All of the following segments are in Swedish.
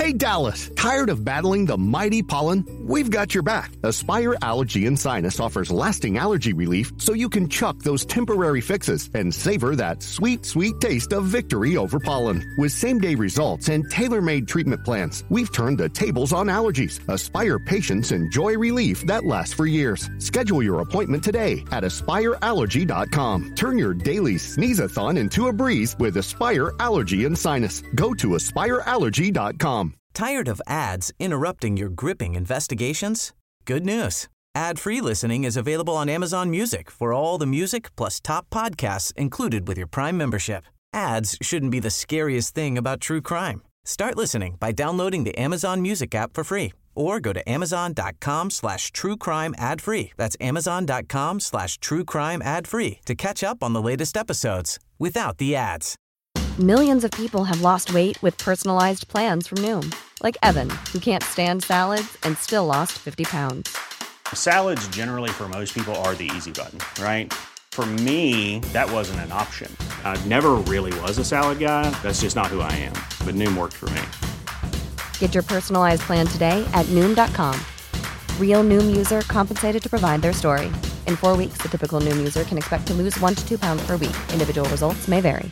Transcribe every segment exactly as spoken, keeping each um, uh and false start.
Hey Dallas, tired of battling the mighty pollen? We've got your back. Aspire Allergy and Sinus offers lasting allergy relief so you can chuck those temporary fixes and savor that sweet, sweet taste of victory over pollen. With same-day results and tailor-made treatment plans, we've turned the tables on allergies. Aspire patients enjoy relief that lasts for years. Schedule your appointment today at aspire allergy dot com. Turn your daily sneeze-a-thon into a breeze with Aspire Allergy and Sinus. Go to aspire allergy dot com. Tired of ads interrupting your gripping investigations? Good news. Ad-free listening is available on Amazon Music for all the music plus top podcasts included with your Prime membership. Ads shouldn't be the scariest thing about true crime. Start listening by downloading the Amazon Music app for free or go to amazon.com slash true crime ad free. That's amazon.com slash true crime ad free to catch up on the latest episodes without the ads. Millions of people have lost weight with personalized plans from Noom. Like Evan, who can't stand salads and still lost fifty pounds. Salads generally for most people are the easy button, right? For me, that wasn't an option. I never really was a salad guy. That's just not who I am. But Noom worked for me. Get your personalized plan today at Noom dot com. Real Noom user compensated to provide their story. In four weeks, the typical Noom user can expect to lose one to two pounds per week. Individual results may vary.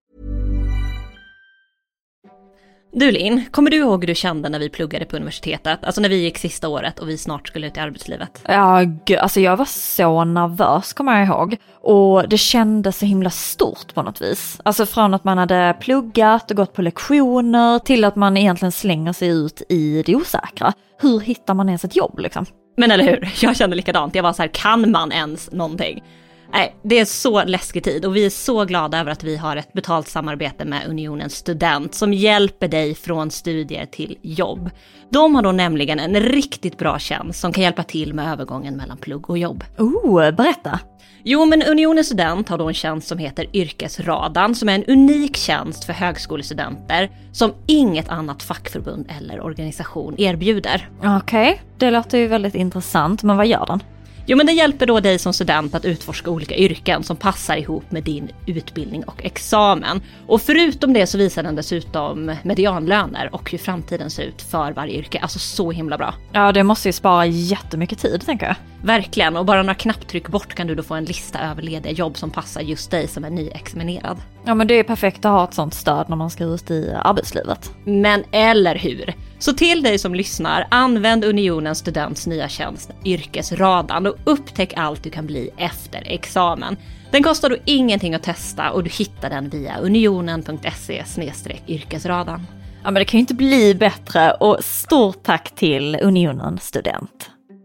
Du Linn, kommer du ihåg hur du kände när vi pluggade på universitetet? Alltså när vi gick sista året och vi snart skulle ut i arbetslivet. Ja, gud, alltså jag var så nervös, kommer jag ihåg. Och det kändes så himla stort på något vis. Alltså från att man hade pluggat och gått på lektioner till att man egentligen slänger sig ut i det osäkra. Hur hittar man ens ett jobb liksom? Men eller hur? Jag kände likadant. Jag var så här, kan man ens någonting? Nej, det är så läskig tid och vi är så glada över att vi har ett betalt samarbete med Unionen Student som hjälper dig från studier till jobb. De har då nämligen en riktigt bra tjänst som kan hjälpa till med övergången mellan plugg och jobb. Oh, berätta! Jo, men Unionen Student har då en tjänst som heter Yrkesradan som är en unik tjänst för högskolestudenter som inget annat fackförbund eller organisation erbjuder. Okej, okay. Det låter ju väldigt intressant, men vad gör den? Jo, men det hjälper då dig som student att utforska olika yrken som passar ihop med din utbildning och examen. Och förutom det så visar den dessutom medianlöner och hur framtiden ser ut för varje yrke. Alltså så himla bra. Ja, det måste ju spara jättemycket tid, tänker jag. Verkligen, och bara några knapptryck bort kan du då få en lista över lediga jobb som passar just dig som är nyexaminerad. Ja, men det är perfekt att ha ett sånt stöd när man ska ut i arbetslivet. Men eller hur? Så till dig som lyssnar, använd Unionens Students nya tjänst Yrkesradan och upptäck allt du kan bli efter examen. Den kostar då ingenting att testa och du hittar den via unionen punkt se slash yrkesradan. Ja, men det kan ju inte bli bättre och stort tack till Unionen Student.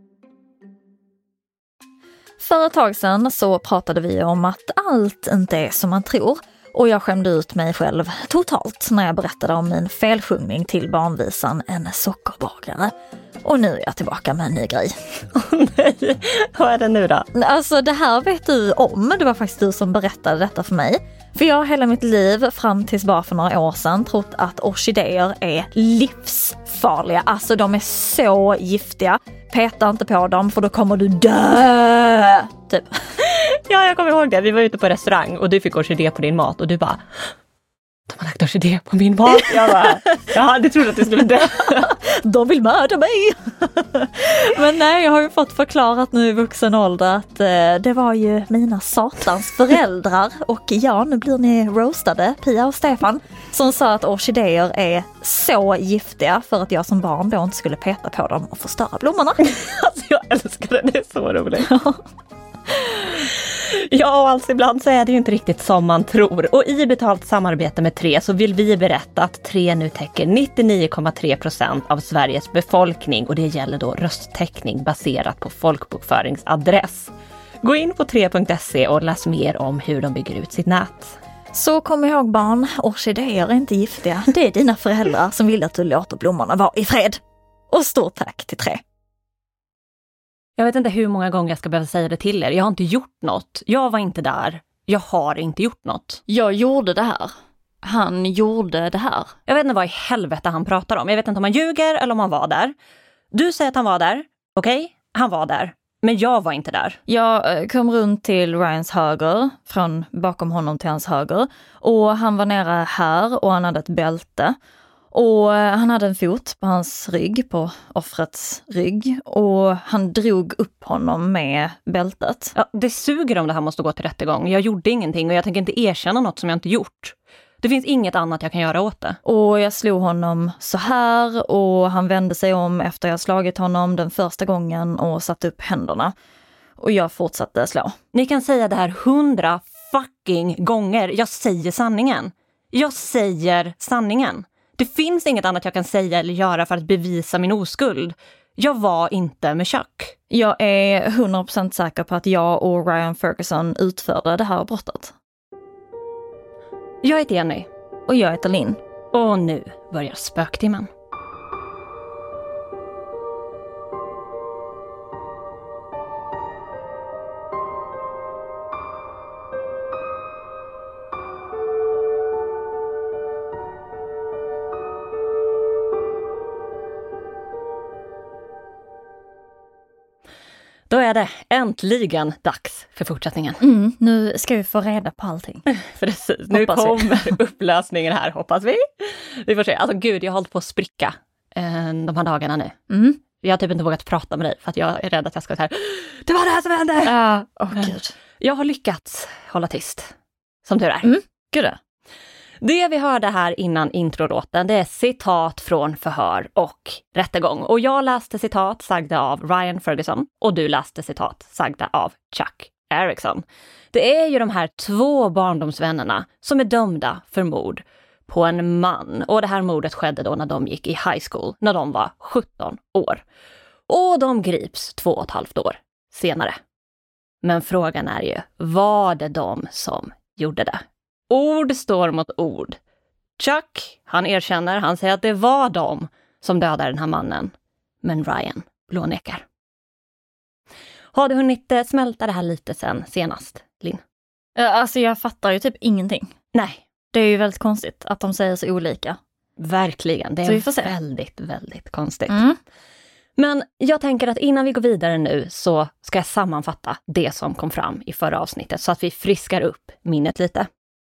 För ett tag sedan så pratade vi om att allt inte är som man tror. Och jag skämde ut mig själv totalt när jag berättade om min felsjungning till barnvisan En sockerbagare. Och nu är jag tillbaka med en ny grej. Åh nej, vad är det nu då? Alltså det här vet du om, det var faktiskt du som berättade detta för mig. För jag har hela mitt liv fram tills bara för några år sedan trott att orkidéer är livsfarliga. Alltså de är så giftiga. Peta inte på dem för då kommer du dö. Typ. Ja, jag kommer ihåg det. Vi var ute på restaurang och du fick orkidé på din mat och du bara, de har lagt orkidé på min mat. Jag bara, jag hade trott att du skulle dö. De vill mörda mig. Men nej, jag har ju fått förklarat nu i vuxen ålder att eh, det var ju mina satans föräldrar. Och ja, nu blir ni roastade, Pia och Stefan, som sa att orkidéer är så giftiga för att jag som barn då inte skulle peta på dem och förstöra blommorna. Alltså jag älskar det, det är så roligt. Ja, och alltså ibland så är det ju inte riktigt som man tror. Och i betalt samarbete med Tre så vill vi berätta att Tre nu täcker nittionio komma tre procent av Sveriges befolkning. Och det gäller då rösttäckning baserat på folkbokföringsadress. Gå in på tre punkt se och läs mer om hur de bygger ut sitt nät. Så kom ihåg barn, orkidéer är inte giftiga. Det är dina föräldrar som vill att du låter blommorna vara i fred. Och stort tack till Tre. Jag vet inte hur många gånger jag ska behöva säga det till er. Jag har inte gjort något. Jag var inte där. Jag har inte gjort något. Jag gjorde det här. Han gjorde det här. Jag vet inte vad i helvete han pratar om. Jag vet inte om han ljuger eller om han var där. Du säger att han var där. Okej, okay? Han var där. Men jag var inte där. Jag kom runt till Ryans höger, från bakom honom till hans höger. Och han var nere här och han hade ett bälte. Och han hade en fot på hans rygg, på offrets rygg. Och han drog upp honom med bältet. Ja, det suger om det här måste gå till rättegång. Jag gjorde ingenting och jag tänker inte erkänna något som jag inte gjort. Det finns inget annat jag kan göra åt det. Och jag slog honom så här och han vände sig om efter jag slagit honom den första gången och satte upp händerna. Och jag fortsatte slå. Ni kan säga det här hundra fucking gånger. Jag säger sanningen. Jag säger sanningen. Det finns inget annat jag kan säga eller göra för att bevisa min oskuld. Jag var inte med Chuck. Jag är hundra procent säker på att jag och Ryan Ferguson utförde det här brottet. Jag heter Jenny. Och jag heter Linn. Och nu börjar spöktimmen. Då är det äntligen dags för fortsättningen. Mm, nu ska vi få reda på allting. Precis, nu hoppas kommer upplösningen här, hoppas vi. Vi får se. Alltså gud, jag har hållit på att spricka eh, de här dagarna nu. Mm. Jag har typ inte vågat prata med dig för att jag är rädd att jag ska säga det var det här som hände! Ja, åh gud. Jag har lyckats hålla tyst, som tur är. Mm, gud det. Det vi hörde här innan introlåten, det är citat från förhör och rättegång. Och jag läste citat sagda av Ryan Ferguson och du läste citat sagda av Chuck Erickson. Det är ju de här två barndomsvännerna som är dömda för mord på en man. Och det här mordet skedde då när de gick i high school, när de var sjutton år. Och de grips två och ett halvt år senare. Men frågan är ju, var det de som gjorde det? Ord står mot ord. Chuck, han erkänner, han säger att det var de som dödade den här mannen. Men Ryan blånekar. Har du hunnit smälta det här lite sen senast, Linn? Alltså jag fattar ju typ ingenting. Nej. Det är ju väldigt konstigt att de säger så olika. Verkligen, det Så vi är får se. väldigt, väldigt konstigt. Mm. Men jag tänker att innan vi går vidare nu så ska jag sammanfatta det som kom fram i förra avsnittet så att vi friskar upp minnet lite.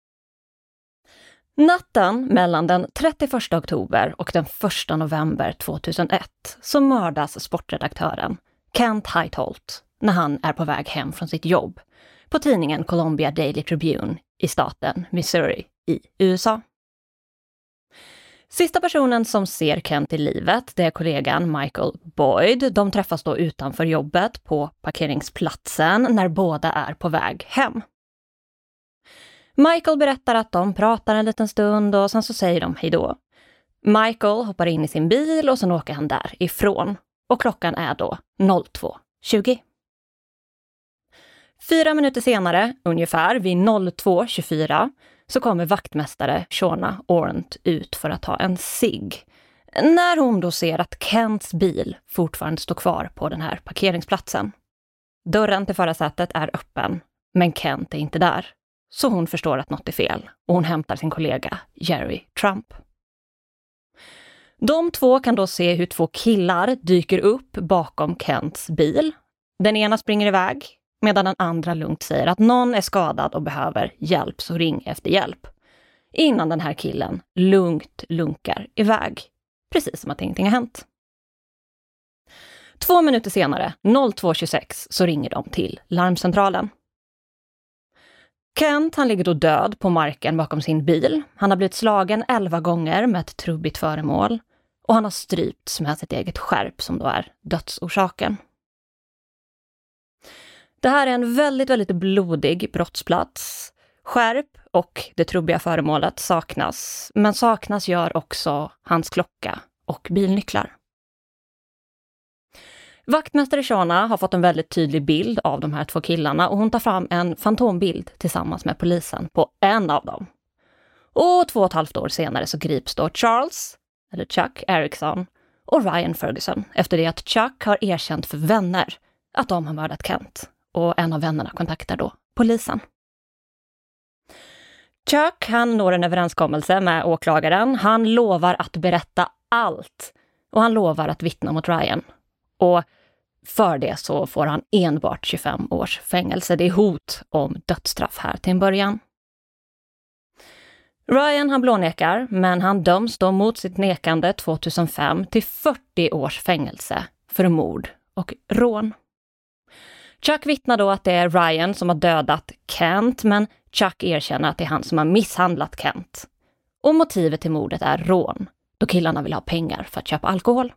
Natten mellan den trettioförsta oktober och den första november tvåtusenett så mördas sportredaktören Kent Heitholt när han är på väg hem från sitt jobb på tidningen Columbia Daily Tribune i staten Missouri i U S A. Sista personen som ser Kent i livet, det är kollegan Michael Boyd. De träffas då utanför jobbet på parkeringsplatsen när båda är på väg hem. Michael berättar att de pratar en liten stund och sen så säger de hej då. Michael hoppar in i sin bil och sen åker han därifrån. Och klockan är då två tjugo. Fyra minuter senare, ungefär vid två tjugofyra, så kommer vaktmästare Shauna Orent ut för att ta en cigg. När hon då ser att Kents bil fortfarande står kvar på den här parkeringsplatsen. Dörren till förarsätet är öppen, men Kent är inte där. Så hon förstår att något är fel och hon hämtar sin kollega Jerry Trump. De två kan då se hur två killar dyker upp bakom Kents bil. Den ena springer iväg medan den andra lugnt säger att någon är skadad och behöver hjälp, så ring efter hjälp. Innan den här killen lugnt lunkar iväg, precis som att ingenting har hänt. Två minuter senare, två tjugosex, så ringer de till larmcentralen. Kent, han ligger då död på marken bakom sin bil. Han har blivit slagen elva gånger med ett trubbigt föremål. Och han har strypts med sitt eget skärp som då är dödsorsaken. Det här är en väldigt, väldigt blodig brottsplats. Skärp och det trubbiga föremålet saknas. Men saknas gör också hans klocka och bilnycklar. Vaktmästare Shauna har fått en väldigt tydlig bild av de här två killarna och hon tar fram en fantombild tillsammans med polisen på en av dem. Och två och ett halvt år senare så grips då Charles, eller Chuck Erickson, och Ryan Ferguson efter det att Chuck har erkänt för vänner att de har mördat Kent och en av vännerna kontaktar då polisen. Chuck, han når en överenskommelse med åklagaren. Han lovar att berätta allt och han lovar att vittna mot Ryan. Och för det så får han enbart tjugofem års fängelse. Det är hot om dödsstraff här till en början. Ryan han blånekar, men han döms då mot sitt nekande tjugohundrafem till fyrtio års fängelse för mord och rån. Chuck vittnar då att det är Ryan som har dödat Kent, men Chuck erkänner att det är han som har misshandlat Kent. Och motivet till mordet är rån, då killarna vill ha pengar för att köpa alkohol.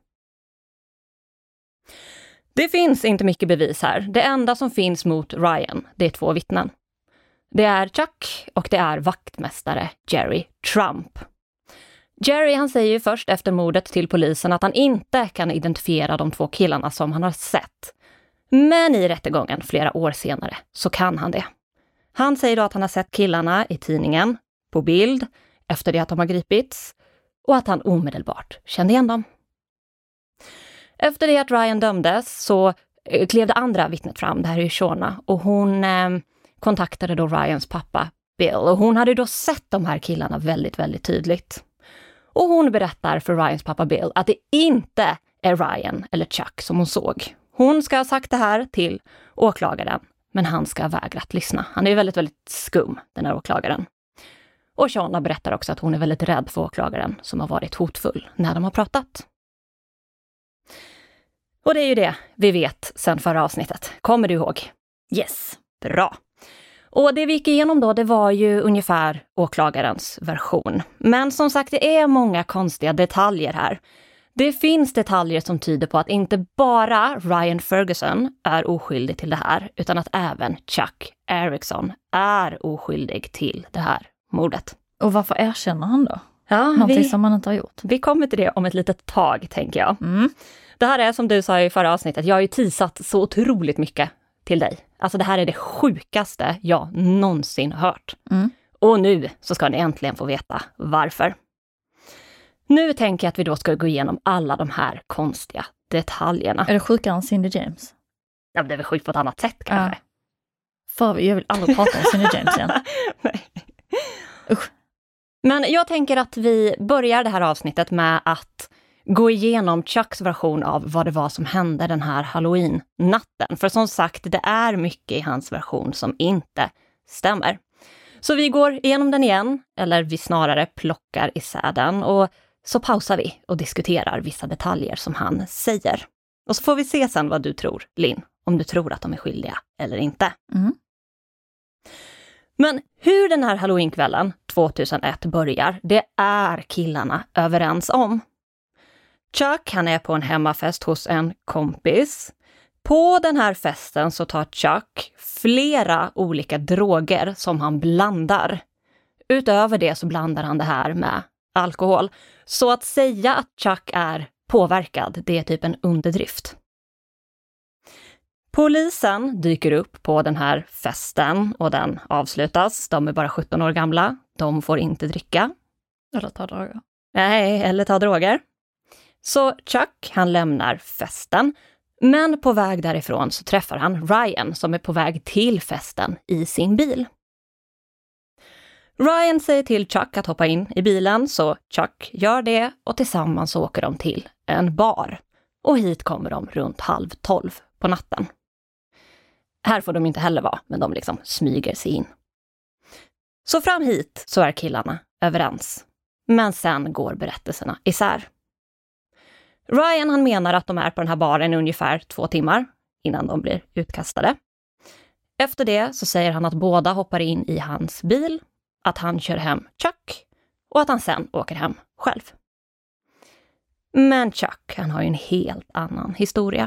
Det finns inte mycket bevis här. Det enda som finns mot Ryan, det är två vittnen. Det är Chuck och det är vaktmästare Jerry Trump. Jerry han säger ju först efter mordet till polisen att han inte kan identifiera de två killarna som han har sett. Men i rättegången flera år senare så kan han det. Han säger då att han har sett killarna i tidningen, på bild, efter det att de har gripits och att han omedelbart kände igen dem. Efter det att Ryan dömdes så klev det andra vittnet fram, det här är Shauna, och hon eh, kontaktade då Ryans pappa Bill och hon hade då sett de här killarna väldigt, väldigt tydligt. Och hon berättar för Ryans pappa Bill att det inte är Ryan eller Chuck som hon såg. Hon ska ha sagt det här till åklagaren, men han ska ha vägrat lyssna. Han är ju väldigt, väldigt skum, den här åklagaren. Och Shauna berättar också att hon är väldigt rädd för åklagaren som har varit hotfull när de har pratat. Och det är ju det vi vet sedan förra avsnittet. Kommer du ihåg? Yes, bra. Och det vi gick igenom då, det var ju ungefär åklagarens version. Men som sagt, det är många konstiga detaljer här. Det finns detaljer som tyder på att inte bara Ryan Ferguson är oskyldig till det här, utan att även Chuck Erickson är oskyldig till det här mordet. Och varför erkänner han då? Ja, Någonting vi, som han inte har gjort. Vi kommer till det om ett litet tag, tänker jag. Mm. Det här är som du sa i förra avsnittet, jag har ju teasat så otroligt mycket till dig. Alltså det här är det sjukaste jag någonsin hört. Mm. Och nu så ska ni äntligen få veta varför. Nu tänker jag att vi då ska gå igenom alla de här konstiga detaljerna. Är det sjukare än Cindy James? Ja, det är väl sjukt på ett annat sätt kanske. Ja. För jag vill aldrig prata om Cindy James igen. Nej. Usch. Men jag tänker att vi börjar det här avsnittet med att gå igenom Chucks version av vad det var som hände den här Halloween-natten. För som sagt, det är mycket i hans version som inte stämmer. Så vi går igenom den igen, eller vi snarare plockar isär den, och så pausar vi och diskuterar vissa detaljer som han säger. Och så får vi se sen vad du tror, Linn, om du tror att de är skyldiga eller inte. Mm. Men hur den här Halloweenkvällen tjugohundraett börjar, det är killarna överens om. Chuck, han är på en hemmafest hos en kompis. På den här festen så tar Chuck flera olika droger som han blandar. Utöver det så blandar han det här med alkohol. Så att säga att Chuck är påverkad, det är typ en underdrift. Polisen dyker upp på den här festen och den avslutas. De är bara sjutton år gamla. De får inte dricka. Eller ta droger. Nej, eller ta droger. Så Chuck, han lämnar festen. Men på väg därifrån så träffar han Ryan som är på väg till festen i sin bil. Ryan säger till Chuck att hoppa in i bilen, så Chuck gör det och tillsammans åker de till en bar. Och hit kommer de runt halv tolv på natten. Här får de inte heller vara, men de liksom smyger sig in. Så fram hit så är killarna överens. Men sen går berättelserna isär. Ryan, han menar att de är på den här baren i ungefär två timmar innan de blir utkastade. Efter det så säger han att båda hoppar in i hans bil, att han kör hem Chuck och att han sen åker hem själv. Men Chuck, han har ju en helt annan historia.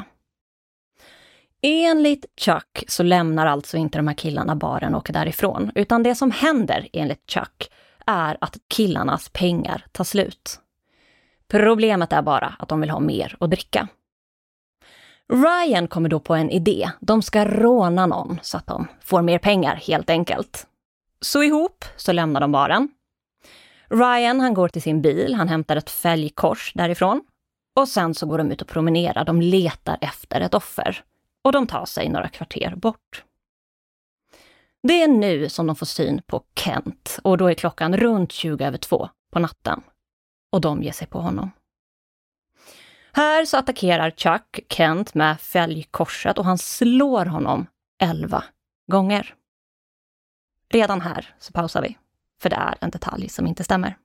Enligt Chuck så lämnar alltså inte de här killarna baren och åker därifrån, utan det som händer enligt Chuck är att killarnas pengar tar slut. Problemet är bara att de vill ha mer att dricka. Ryan kommer då på en idé. De ska råna någon så att de får mer pengar helt enkelt. Så ihop så lämnar de baren. Ryan, han går till sin bil. Han hämtar ett fälgkors därifrån. Och sen så går de ut och promenerar. De letar efter ett offer. Och de tar sig några kvarter bort. Det är nu som de får syn på Kent. Och då är klockan runt tjugo över två på natten. Och de ger sig på honom. Här så attackerar Chuck Kent med fälgkorset och han slår honom elva gånger. Redan här så pausar vi. för det är en detalj som inte stämmer.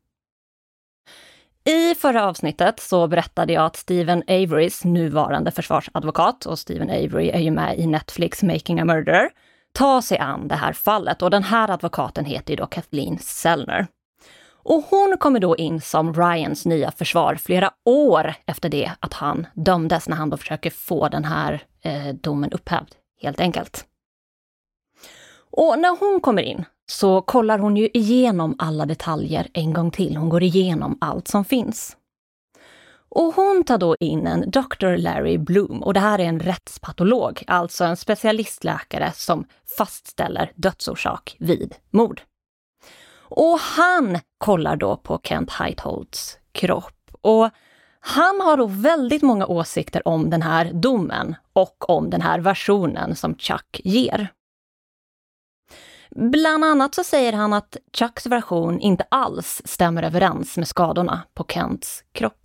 I förra avsnittet så berättade jag att Stephen Averys nuvarande försvarsadvokat, och Stephen Avery är ju med i Netflix Making a Murderer, tar sig an det här fallet, och den här advokaten heter ju då Kathleen Zellner. Och hon kommer då in som Ryans nya försvar flera år efter det att han dömdes, när han då försöker få den här eh, domen upphävd, helt enkelt. Och när hon kommer in så kollar hon ju igenom alla detaljer en gång till. Hon går igenom allt som finns. Och hon tar då in en doktor Larry Bloom, och det här är en rättspatolog, alltså en specialistläkare som fastställer dödsorsak vid mord. Och han kollar då på Kent Heitholts kropp, och han har då väldigt många åsikter om den här domen och om den här versionen som Chuck ger. Bland annat så säger han att Chucks version inte alls stämmer överens med skadorna på Kents kropp.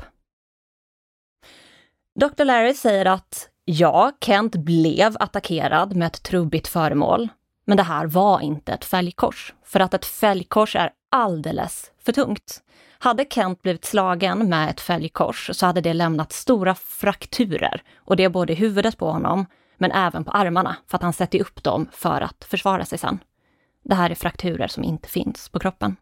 doktor Larry säger att ja, Kent blev attackerad med ett trubbigt föremål, men det här var inte ett fälgkors, för att ett fälgkors är alldeles för tungt. Hade Kent blivit slagen med ett fälgkors så hade det lämnat stora frakturer, och det är både i huvudet på honom men även på armarna, för att han sätter upp dem för att försvara sig sen. Det här är frakturer som inte finns på kroppen.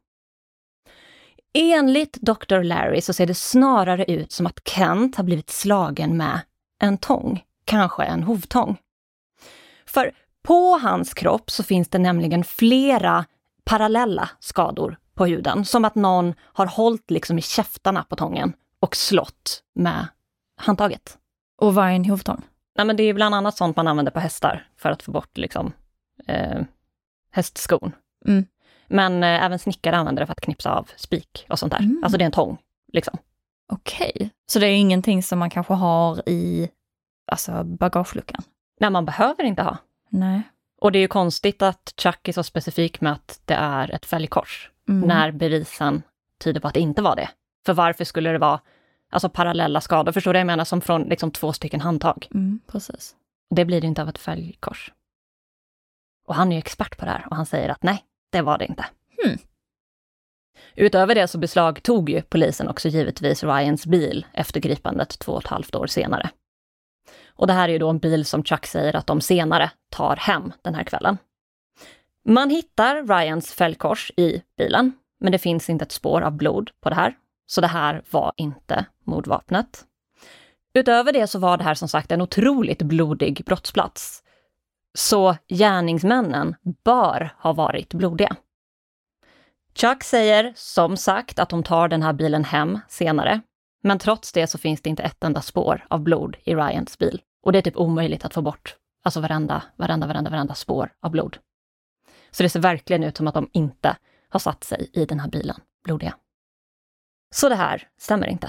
Enligt doktor Larry så ser det snarare ut som att Kent har blivit slagen med en tång, kanske en hovtång. För på hans kropp så finns det nämligen flera parallella skador på huden, som att någon har hållit liksom i käftarna på tången och slått med handtaget. Och vad är en hovtång? Nej, men det är bland annat sånt man använder på hästar för att få bort liksom eh, hästskon. Mm. Men eh, även snickare använder det för att knipsa av spik och sånt där. Mm. Alltså det är en tång, liksom. Okej, okay. Så det är ingenting som man kanske har i alltså bagageluckan? Nej, man behöver inte ha. Nej. Och det är ju konstigt att Chuck är så specifik med att det är ett fälgkors. Mm. När bevisen tyder på att det inte var det. För varför skulle det vara alltså parallella skador? Förstår du vad jag menar? Som från liksom två stycken handtag. Mm, precis. Det blir det inte av ett fälgkors. Och han är ju expert på det här. Och han säger att nej, det var det inte. Hmm. Utöver det så beslagtog ju polisen också givetvis Ryans bil efter gripandet två och ett halvt år senare. Och det här är ju då en bil som Chuck säger att de senare tar hem den här kvällen. Man hittar Ryans fälgkors i bilen, men det finns inte ett spår av blod på det här. Så det här var inte mordvapnet. Utöver det så var det här som sagt en otroligt blodig brottsplats. Så gärningsmännen bör ha varit blodiga. Chuck säger som sagt att de tar den här bilen hem senare. Men trots det så finns det inte ett enda spår av blod i Ryans bil. Och det är typ omöjligt att få bort alltså varenda, varenda, varenda, varenda spår av blod. Så det ser verkligen ut som att de inte har satt sig i den här bilen blodiga. Så det här stämmer inte.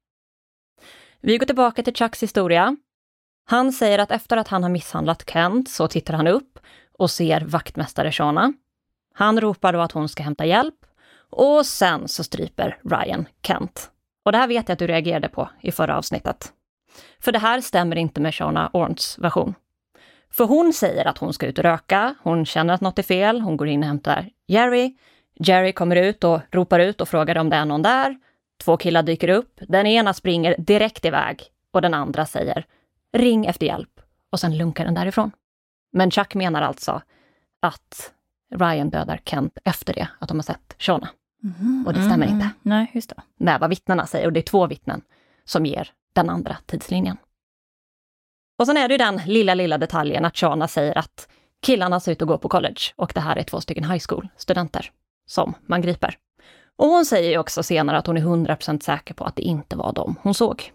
Vi går tillbaka till Chucks historia. Han säger att efter att han har misshandlat Kent så tittar han upp och ser vaktmästare Shauna. Han ropar då att hon ska hämta hjälp och sen så stryper Ryan Kent. Och det här vet jag att du reagerade på i förra avsnittet. För det här stämmer inte med Shauna Orns version. För hon säger att hon ska ut och röka, hon känner att något är fel, hon går in och hämtar Jerry. Jerry kommer ut och ropar ut och frågar om det är någon där. Två killar dyker upp, den ena springer direkt iväg och den andra säger ring efter hjälp och sen lunkar den därifrån. Men Chuck menar alltså att Ryan dödar Kent efter det, att de har sett Shauna. Mm, och det stämmer mm, inte. Nej, just det. Det är vad vittnena säger och det är två vittnen som ger den andra tidslinjen. Och sen är det ju den lilla, lilla detaljen att Shauna säger att killarna ser ut att gå på college och det här är två stycken high school-studenter som man griper. Och hon säger ju också senare att hon är hundra procent säker på att det inte var dem hon såg.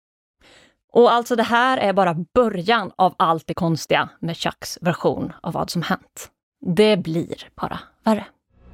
Och alltså det här är bara början av allt det konstiga med Chucks version av vad som hänt. Det blir bara värre.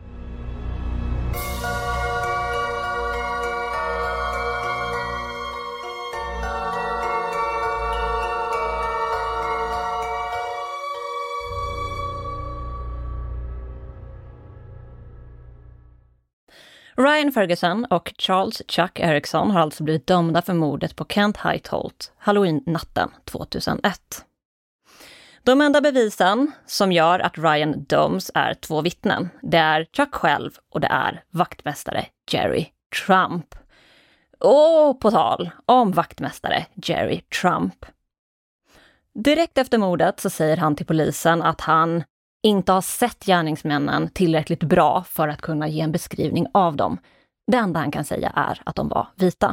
Ryan Ferguson och Charles Chuck Erickson har alltså blivit dömda för mordet på Kent Heitholt Halloween-natten tvåtusenett. De enda bevisen som gör att Ryan döms är två vittnen. Det är Chuck själv och det är vaktmästare Jerry Trump. Och på tal om vaktmästare Jerry Trump. Direkt efter mordet så säger han till polisen att han inte har sett gärningsmännen tillräckligt bra för att kunna ge en beskrivning av dem. Det enda han kan säga är att de var vita.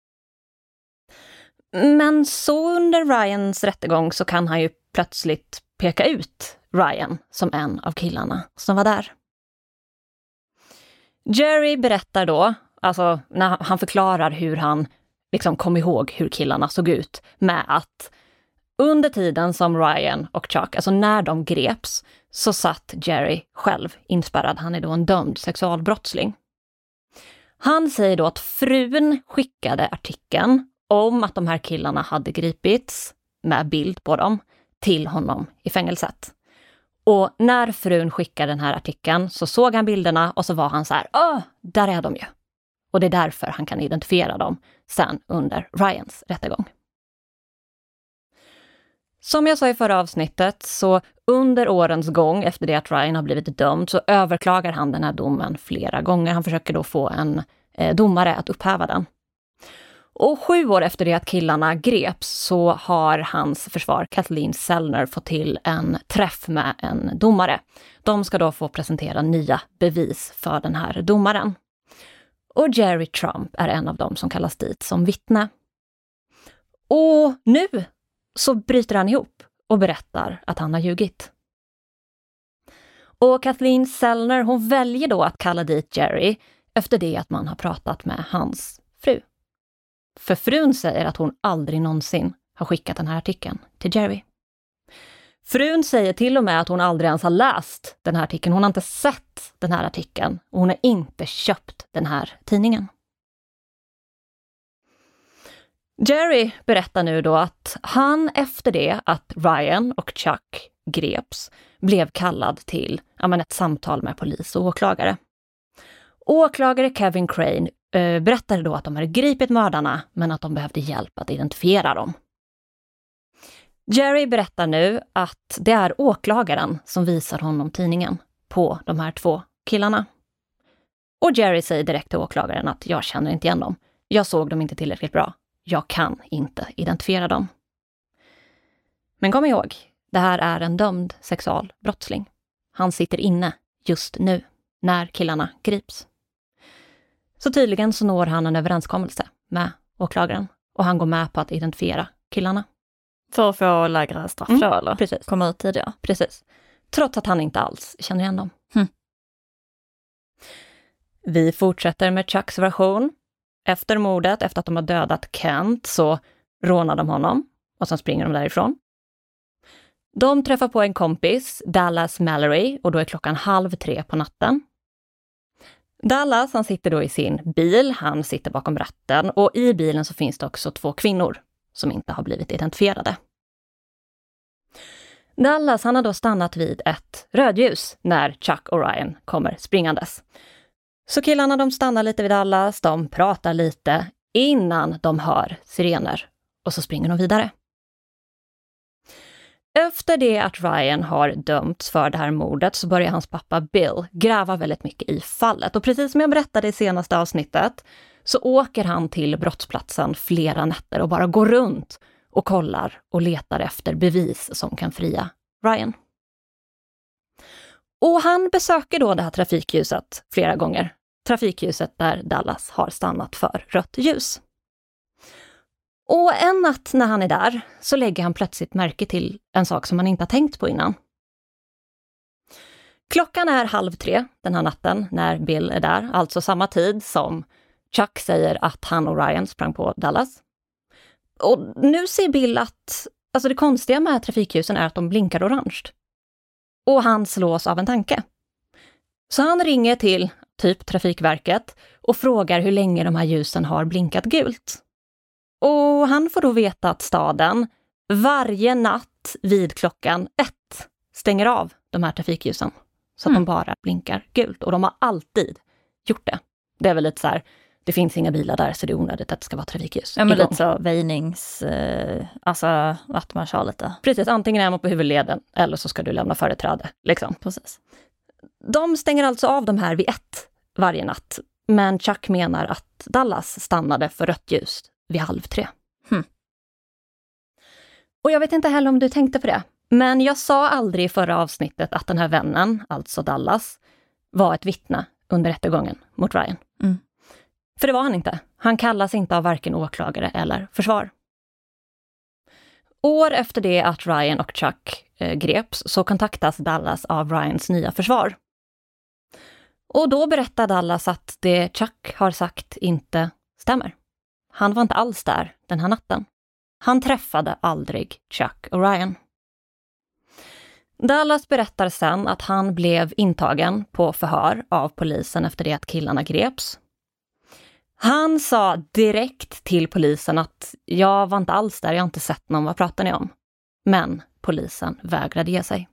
Men så under Ryans rättegång så kan han ju plötsligt peka ut Ryan som en av killarna som var där. Jerry berättar då, alltså när han förklarar hur han liksom kom ihåg hur killarna såg ut, med att under tiden som Ryan och Chuck, alltså när de greps, så satt Jerry själv inspärrad. Han är då en dömd sexualbrottsling. Han säger då att frun skickade artikeln om att de här killarna hade gripits med bild på dem till honom i fängelset. Och när frun skickade den här artikeln så såg han bilderna och så var han så här, åh, där är de ju. Och det är därför han kan identifiera dem sen under Ryans rättegång. Som jag sa i förra avsnittet så under årens gång efter det att Ryan har blivit dömd så överklagar han den här domen flera gånger. Han försöker då få en eh, domare att upphäva den. Och sju år efter det att killarna greps så har hans försvar Kathleen Zellner fått till en träff med en domare. De ska då få presentera nya bevis för den här domaren. Och Jerry Trump är en av dem som kallas dit som vittne. Och nu så bryter han ihop och berättar att han har ljugit. Och Kathleen Zellner, hon väljer då att kalla dit Jerry efter det att man har pratat med hans fru. För frun säger att hon aldrig någonsin har skickat den här artikeln till Jerry. Frun säger till och med att hon aldrig ens har läst den här artikeln. Hon har inte sett den här artikeln och hon har inte köpt den här tidningen. Jerry berättar nu då att han efter det att Ryan och Chuck greps blev kallad till ja, men ett samtal med polis och åklagare. Åklagare Kevin Crane eh, berättade då att de hade gripit mördarna men att de behövde hjälp att identifiera dem. Jerry berättar nu att det är åklagaren som visar honom tidningen på de här två killarna. Och Jerry säger direkt till åklagaren att jag känner inte igen dem. Jag såg dem inte tillräckligt bra. Jag kan inte identifiera dem. Men kom ihåg, det här är en dömd sexualbrottsling. Han sitter inne just nu när killarna grips. Så tydligen så når han en överenskommelse med åklagaren och han går med på att identifiera killarna. För att få lägre straff Mm, då, eller? precis. Komma ut tidigare. Precis. Trots att han inte alls känner igen dem. Hm. Vi fortsätter med Chucks version. Efter mordet, efter att de har dödat Kent, så rånar de honom och sen springer de därifrån. De träffar på en kompis, Dallas Mallory, och då är klockan halv tre på natten. Dallas, han sitter då i sin bil, han sitter bakom ratten och i bilen så finns det också två kvinnor som inte har blivit identifierade. Dallas, han har då stannat vid ett rödljus när Chuck och Ryan kommer springandes. Så killarna de stannar lite vid Dallas, de pratar lite innan de hör sirener och så springer de vidare. Efter det att Ryan har dömts för det här mordet så börjar hans pappa Bill gräva väldigt mycket i fallet. Och precis som jag berättade i senaste avsnittet så åker han till brottsplatsen flera nätter och bara går runt och kollar och letar efter bevis som kan fria Ryan. Och han besöker då det här trafikljuset flera gånger. Trafikljuset där Dallas har stannat för rött ljus. Och en natt när han är där så lägger han plötsligt märke till en sak som han inte har tänkt på innan. Klockan är halv tre den här natten när Bill är där, alltså samma tid som Chuck säger att han och Ryan sprang på Dallas. Och nu ser Bill att alltså det konstiga med trafikljusen är att de blinkar orange. Och han slås av en tanke. Så han ringer till typ Trafikverket och frågar hur länge de här ljusen har blinkat gult. Och han får då veta att staden varje natt vid klockan ett stänger av de här trafikljusen. Så att mm. de bara blinkar gult. Och de har alltid gjort det. Det är väl lite så här Det finns inga bilar där så det är onödigt att det ska vara trafikljus. Ja, men igång. lite så väjnings... Eh, alltså att man kör lite. Precis, antingen är man på huvudleden eller så ska du lämna företräde. Liksom. Precis. De stänger alltså av de här vid ett varje natt. Men Chuck menar att Dallas stannade för rött ljus vid halv tre. Hmm. Och jag vet inte heller om du tänkte på det. Men jag sa aldrig i förra avsnittet att den här vännen, alltså Dallas, var ett vittne under rättegången mot Ryan. Mm. För det var han inte. Han kallas inte av varken åklagare eller försvar. År efter det att Ryan och Chuck eh, greps så kontaktas Dallas av Ryans nya försvar. Och då berättar Dallas att det Chuck har sagt inte stämmer. Han var inte alls där den här natten. Han träffade aldrig Chuck och Ryan. Dallas berättar sen att han blev intagen på förhör av polisen efter det att killarna greps. Han sa direkt till polisen att jag var inte alls där, jag har inte sett någon, vad pratar ni om? Men polisen vägrade ge sig.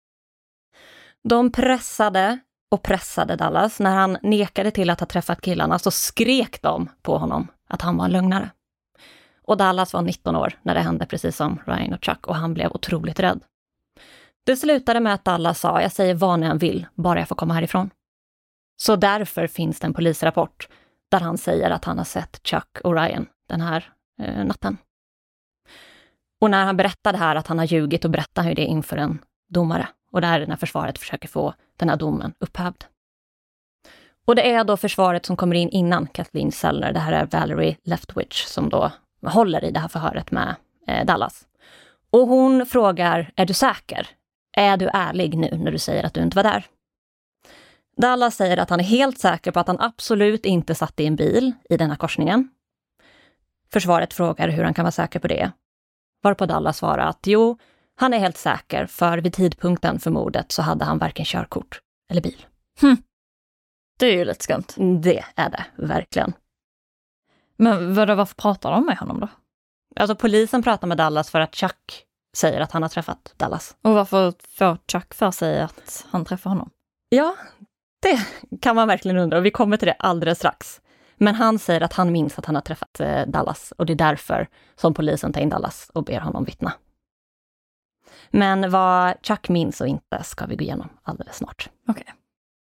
De pressade och pressade Dallas. När han nekade till att ha träffat killarna så skrek de på honom att han var en lögnare. Och Dallas var nitton år när det hände, precis som Ryan och Chuck, och han blev otroligt rädd. Det slutade med att Dallas sa, jag säger vad ni än vill, bara jag får komma härifrån. Så därför finns det en polisrapport där han säger att han har sett Chuck och Ryan den här eh, natten. Och när han berättade här att han har ljugit, och berättar han det inför en domare. Och det här är när försvaret försöker få den här domen upphävd. Och det är då försvaret som kommer in innan Kathleen Zellner. Det här är Valerie Leftwich som då håller i det här förhöret med eh, Dallas. Och hon frågar, är du säker? Är du ärlig nu när du säger att du inte var där? Dallas säger att han är helt säker på att han absolut inte satt i en bil i den här korsningen. Försvaret frågar hur han kan vara säker på det. Varpå Dallas svarar att jo, han är helt säker, för vid tidpunkten för mordet så hade han varken körkort eller bil. Hm. Det är ju lite skumt. Det är det, verkligen. Men vad, varför pratar de med honom då? Alltså polisen pratar med Dallas för att Chuck säger att han har träffat Dallas. Och varför får Chuck för sig att han träffar honom? Ja, det kan man verkligen undra, och vi kommer till det alldeles strax. Men han säger att han minns att han har träffat eh, Dallas, och det är därför som polisen tar in Dallas och ber honom vittna. Men vad Chuck minns och inte ska vi gå igenom alldeles snart. Okej. Okay.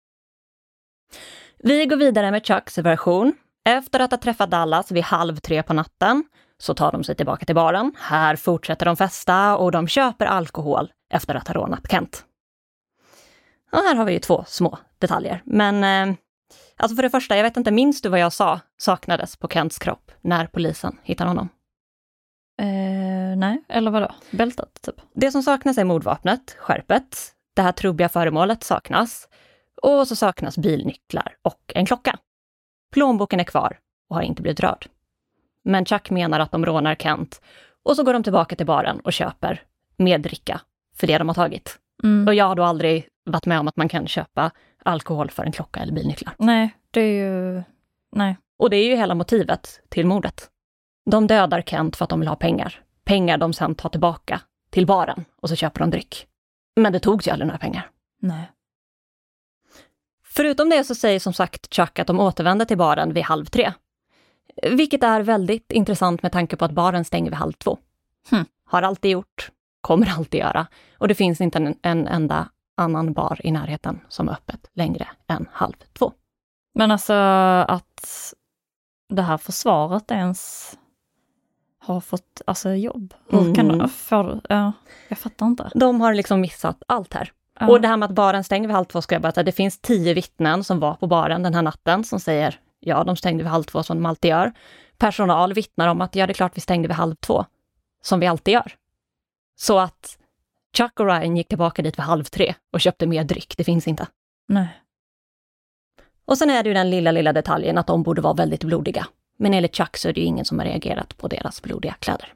Vi går vidare med Chucks version. Efter att ha träffat Dallas vid halv tre på natten så tar de sig tillbaka till baren. Här fortsätter de festa och de köper alkohol efter att ha rånat Kent. Och här har vi ju två små detaljer. Men eh, alltså för det första, jag vet inte, minns du vad jag sa saknades på Kents kropp när polisen hittar honom? Eh, nej, eller vadå? Bältet typ? Det som saknas är mordvapnet, skärpet. Det här trubbiga föremålet saknas. Och så saknas bilnycklar och en klocka. Plånboken är kvar och har inte blivit rörd. Men Chuck menar att de rånar Kent. Och så går de tillbaka till baren och köper mer dricka för det de har tagit. Mm. Och jag har då aldrig varit med om att man kan köpa alkohol för en klocka eller bilnycklar. Nej, det är ju... Nej. Och det är ju hela motivet till mordet. De dödar Kent för att de vill ha pengar. Pengar de sen tar tillbaka till baren och så köper de dryck. Men det togs ju aldrig några pengar. Nej. Förutom det så säger som sagt Chuck att de återvänder till baren vid halv tre. Vilket är väldigt intressant med tanke på att baren stänger vid halv två. Hmm. Har alltid gjort, kommer alltid göra. Och det finns inte en, en enda annan bar i närheten som är öppet längre än halv två. Men alltså att det här försvaret ens har fått alltså, jobb. Hur Mm. kan de få, ja, jag fattar inte. De har liksom missat allt här. Ja. Och det här med att baren stänger vid halv två ska jag bara säga. Det finns tio vittnen som var på baren den här natten som säger ja, de stängde vid halv två som de alltid gör. Personal vittnar om att ja, det är klart vi stängde vid halv två som vi alltid gör. Så att Chuck och Ryan gick tillbaka dit vid halv tre och köpte mer dryck. Det finns inte. Nej. Och sen är det ju den lilla, lilla detaljen att de borde vara väldigt blodiga. Men enligt Chuck så är det ju ingen som har reagerat på deras blodiga kläder.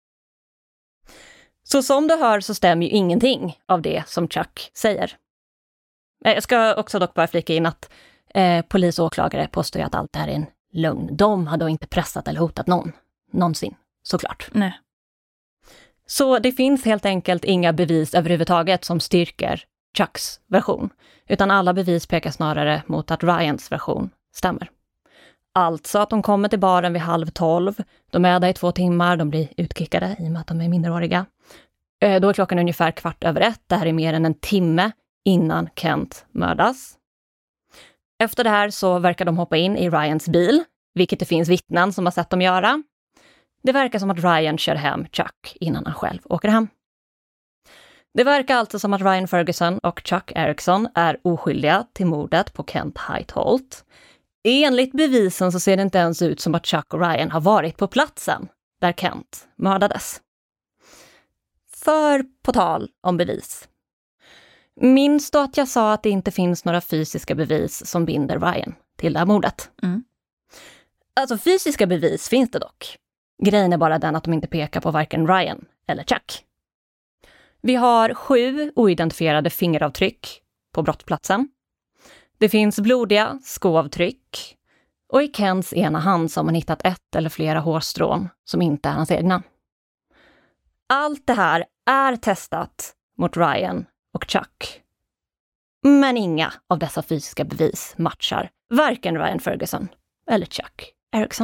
Så som du hör så stämmer ju ingenting av det som Chuck säger. Jag ska också dock bara flika in att eh, polis och åklagare påstår ju att allt det här är en lögn. De har då inte pressat eller hotat någon. Någonsin, såklart. Nej. Så det finns helt enkelt inga bevis överhuvudtaget som styrker Chucks version. Utan alla bevis pekar snarare mot att Ryans version stämmer. Alltså att de kommer till baren vid halv tolv. De är där i två timmar, de blir utkickade i och med att de är minderåriga. Då är klockan ungefär kvart över ett. Det här är mer än en timme innan Kent mördas. Efter det här så verkar de hoppa in i Ryans bil, vilket det finns vittnen som har sett dem göra. Det verkar som att Ryan kör hem Chuck innan han själv åker hem. Det verkar alltså som att Ryan Ferguson och Chuck Erickson är oskyldiga till mordet på Kent Heitholt. Enligt bevisen så ser det inte ens ut som att Chuck och Ryan har varit på platsen där Kent mördades. För på tal om bevis. Minns du att jag sa att det inte finns några fysiska bevis som binder Ryan till det här mordet? Mm. Alltså fysiska bevis finns det dock. Grejen är bara den att de inte pekar på varken Ryan eller Chuck. Vi har sju oidentifierade fingeravtryck på brottsplatsen. Det finns blodiga skoavtryck. Och i Kents ena hand så har man hittat ett eller flera hårstrån som inte är hans egna. Allt det här är testat mot Ryan och Chuck. Men inga av dessa fysiska bevis matchar varken Ryan Ferguson eller Chuck Erickson.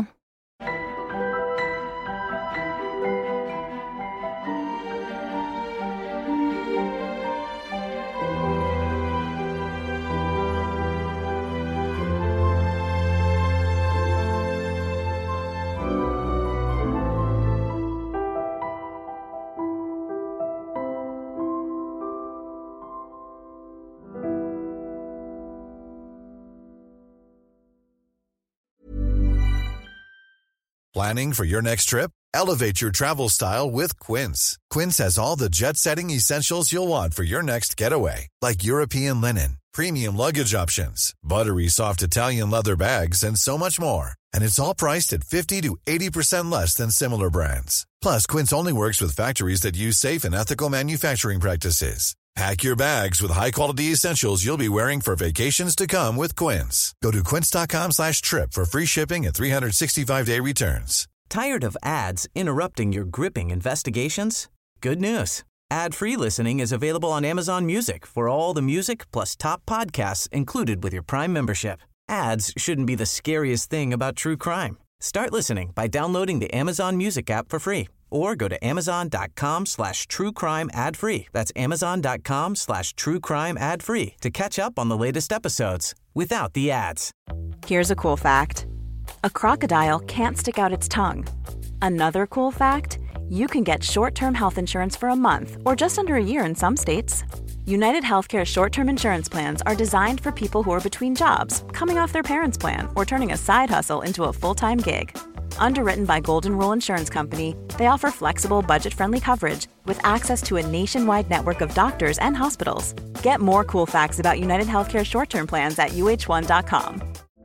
Planning for your next trip? Elevate your travel style with Quince. Quince has all the jet-setting essentials you'll want for your next getaway, like European linen, premium luggage options, buttery soft Italian leather bags, and so much more. And it's all priced at fifty to eighty percent less than similar brands. Plus, Quince only works with factories that use safe and ethical manufacturing practices. Pack your bags with high-quality essentials you'll be wearing for vacations to come with Quince. Go to quince.com slash trip for free shipping and three sixty-five day returns. Tired of ads interrupting your gripping investigations? Good news. Ad-free listening is available on Amazon Music for all the music plus top podcasts included with your Prime membership. Ads shouldn't be the scariest thing about true crime. Start listening by downloading the Amazon Music app for free or go to amazon.com slash true crime ad free. That's amazon.com slash true crime ad free to catch up on the latest episodes without the ads. Here's a cool fact. A crocodile can't stick out its tongue. Another cool fact, you can get short-term health insurance for a month or just under a year in some states. United Healthcare short-term insurance plans are designed for people who are between jobs, coming off their parents' plan, or turning a side hustle into a full-time gig. Underwritten by Golden Rule Insurance Company, they offer flexible, budget-friendly coverage with access to a nationwide network of doctors and hospitals. Get more cool facts about United Healthcare short-term plans at U H one dot com.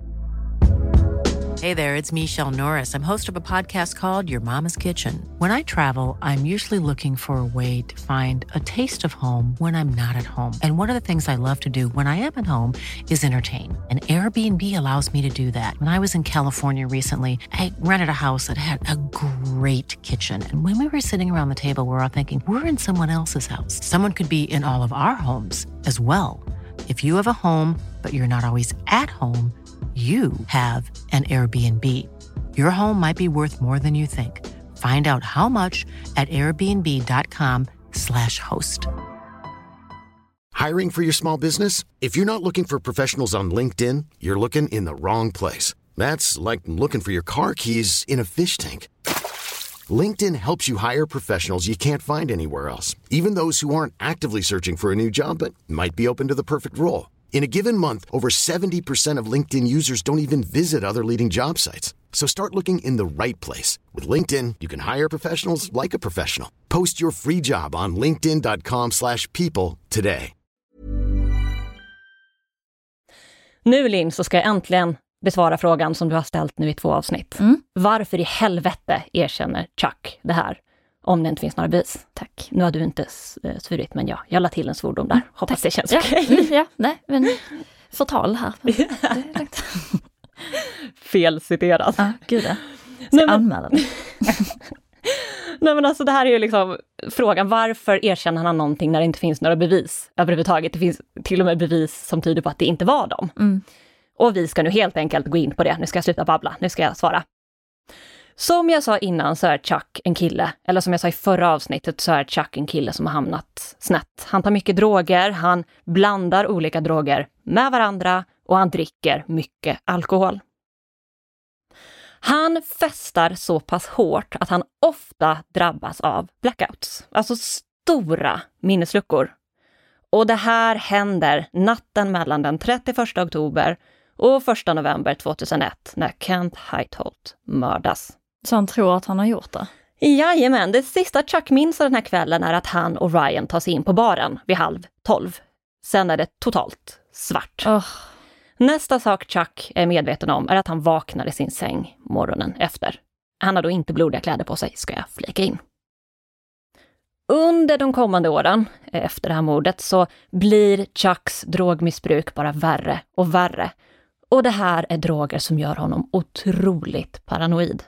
Hey there, it's Michelle Norris. I'm host of a podcast called Your Mama's Kitchen. When I travel, I'm usually looking for a way to find a taste of home when I'm not at home. And one of the things I love to do when I am at home is entertain. And Airbnb allows me to do that. When I was in California recently, I rented a house that had a great kitchen. And when we were sitting around the table, we were all thinking, we're in someone else's house. Someone could be in all of our homes as well. If you have a home, but you're not always at home, you have an Airbnb. Your home might be worth more than you think. Find out how much at airbnb.com slash host. Hiring for your small business? If you're not looking for professionals on LinkedIn, you're looking in the wrong place. That's like looking for your car keys in a fish tank. LinkedIn helps you hire professionals you can't find anywhere else, even those who aren't actively searching for a new job but might be open to the perfect role. In a given month, over seventy percent of LinkedIn users don't even visit other leading job sites. So start looking in the right place. With LinkedIn, you can hire professionals like a professional. Post your free job on linkedin.com slash people today. Nu, Linn, så ska jag äntligen besvara frågan som du har ställt nu i två avsnitt. Mm. Varför i helvete erkänner Chuck det här? Om det inte finns några bevis. Tack. Nu har du inte svurit, men ja, jag la till en svordom där. Hoppas Tack. Det känns ja. okej. Okay. Ja, nej, men förtal här. Fel citerat. Ja, gud ja. Ska anmäla det. Nej, men alltså det här är ju liksom frågan, varför erkänner han någonting när det inte finns några bevis överhuvudtaget? Det finns till och med bevis som tyder på att det inte var dem. Mm. Och vi ska nu helt enkelt gå in på det. Nu ska jag sluta babbla, nu ska jag svara. Som jag sa innan så är Chuck en kille, eller som jag sa i förra avsnittet så är Chuck en kille som har hamnat snett. Han tar mycket droger, han blandar olika droger med varandra och han dricker mycket alkohol. Han festar så pass hårt att han ofta drabbas av blackouts, alltså stora minnesluckor. Och det här händer natten mellan den trettioförsta oktober och första november tjugohundraett när Kent Heitholt mördas. Så han tror att han har gjort det? Jajamän, det sista Chuck minns av den här kvällen är att han och Ryan tar sig in på baren vid halv tolv. Sen är det totalt svart. Oh. Nästa sak Chuck är medveten om är att han vaknar i sin säng morgonen efter. Han har då inte blodiga kläder på sig, ska jag flika in. Under de kommande åren, efter det här mordet, så blir Chucks drogmissbruk bara värre och värre. Och det här är droger som gör honom otroligt paranoid.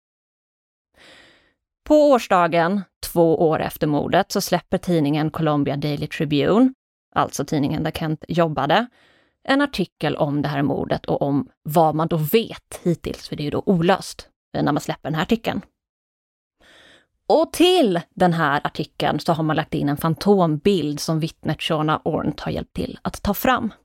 På årsdagen, två år efter mordet, så släpper tidningen Columbia Daily Tribune, alltså tidningen där Kent jobbade, en artikel om det här mordet och om vad man då vet hittills, för det är ju då olöst när man släpper den här artikeln. Och till den här artikeln så har man lagt in en fantombild som vittnet Shauna Ornt har hjälpt till att ta fram.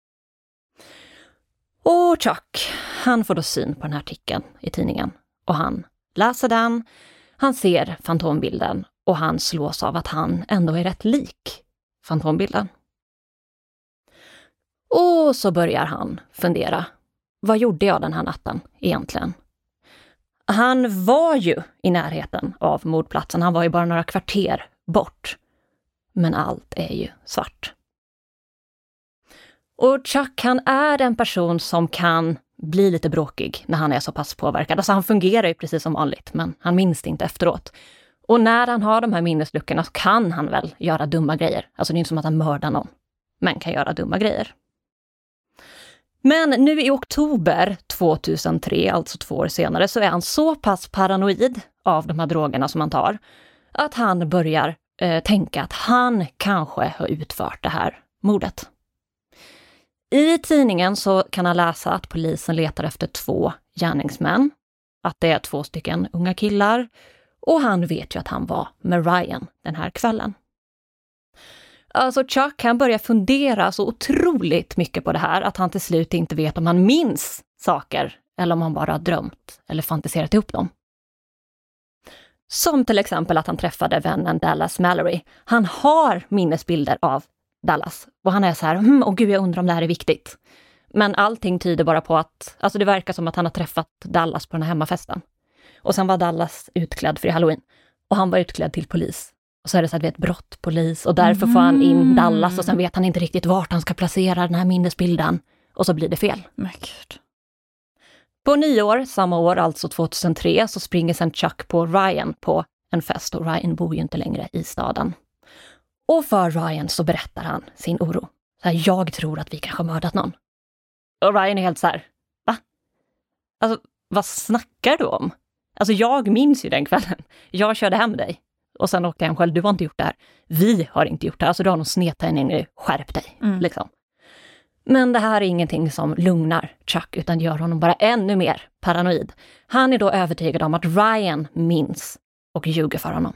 Och Chuck, han får då syn på den här artikeln i tidningen och han läser den, han ser fantombilden och han slås av att han ändå är rätt lik fantombilden. Och så börjar han fundera, vad gjorde jag den här natten egentligen? Han var ju i närheten av mordplatsen, han var ju bara några kvarter bort. Men allt är ju svart. Och Chuck, han är en person som kan bli lite bråkig när han är så pass påverkad. Alltså han fungerar ju precis som vanligt, men han minns det inte efteråt. Och när han har de här minnesluckorna så kan han väl göra dumma grejer. Alltså det är inte som att han mördar någon, men kan göra dumma grejer. Men nu i oktober tjugohundratre, alltså två år senare, så är han så pass paranoid av de här drogerna som han tar att han börjar eh, tänka att han kanske har utfört det här mordet. I tidningen så kan han läsa att polisen letar efter två gärningsmän, att det är två stycken unga killar och han vet ju att han var med Ryan den här kvällen. Alltså Chuck kan börja fundera så otroligt mycket på det här att han till slut inte vet om han minns saker eller om han bara har drömt eller fantiserat ihop dem. Som till exempel att han träffade vännen Dallas Mallory. Han har minnesbilder av Dallas och han är så här, hm, åh gud jag undrar om det här är viktigt. Men allting tyder bara på att, alltså det verkar som att han har träffat Dallas på den här hemmafesten. Och sen var Dallas utklädd för Halloween och han var utklädd till polis. Och så är det så att vi är ett brott, polis, och därför får han in Dallas och sen vet han inte riktigt vart han ska placera den här minnesbilden. Och så blir det fel. Men gud. På nyår, samma år, alltså tjugohundratre, så springer sen Chuck på Ryan på en fest och Ryan bor ju inte längre i staden. Och för Ryan så berättar han sin oro. Så här, jag tror att vi kanske har mördat någon. Och Ryan är helt så här, va? Alltså, vad snackar du om? Alltså jag minns ju den kvällen. Jag körde hem dig. Och sen åkte jag hem själv, du har inte gjort det här. Vi har inte gjort det här, alltså du har någon snedtändning nu, skärp dig. Mm. Liksom. Men det här är ingenting som lugnar Chuck utan gör honom bara ännu mer paranoid. Han är då övertygad om att Ryan minns och ljuger för honom.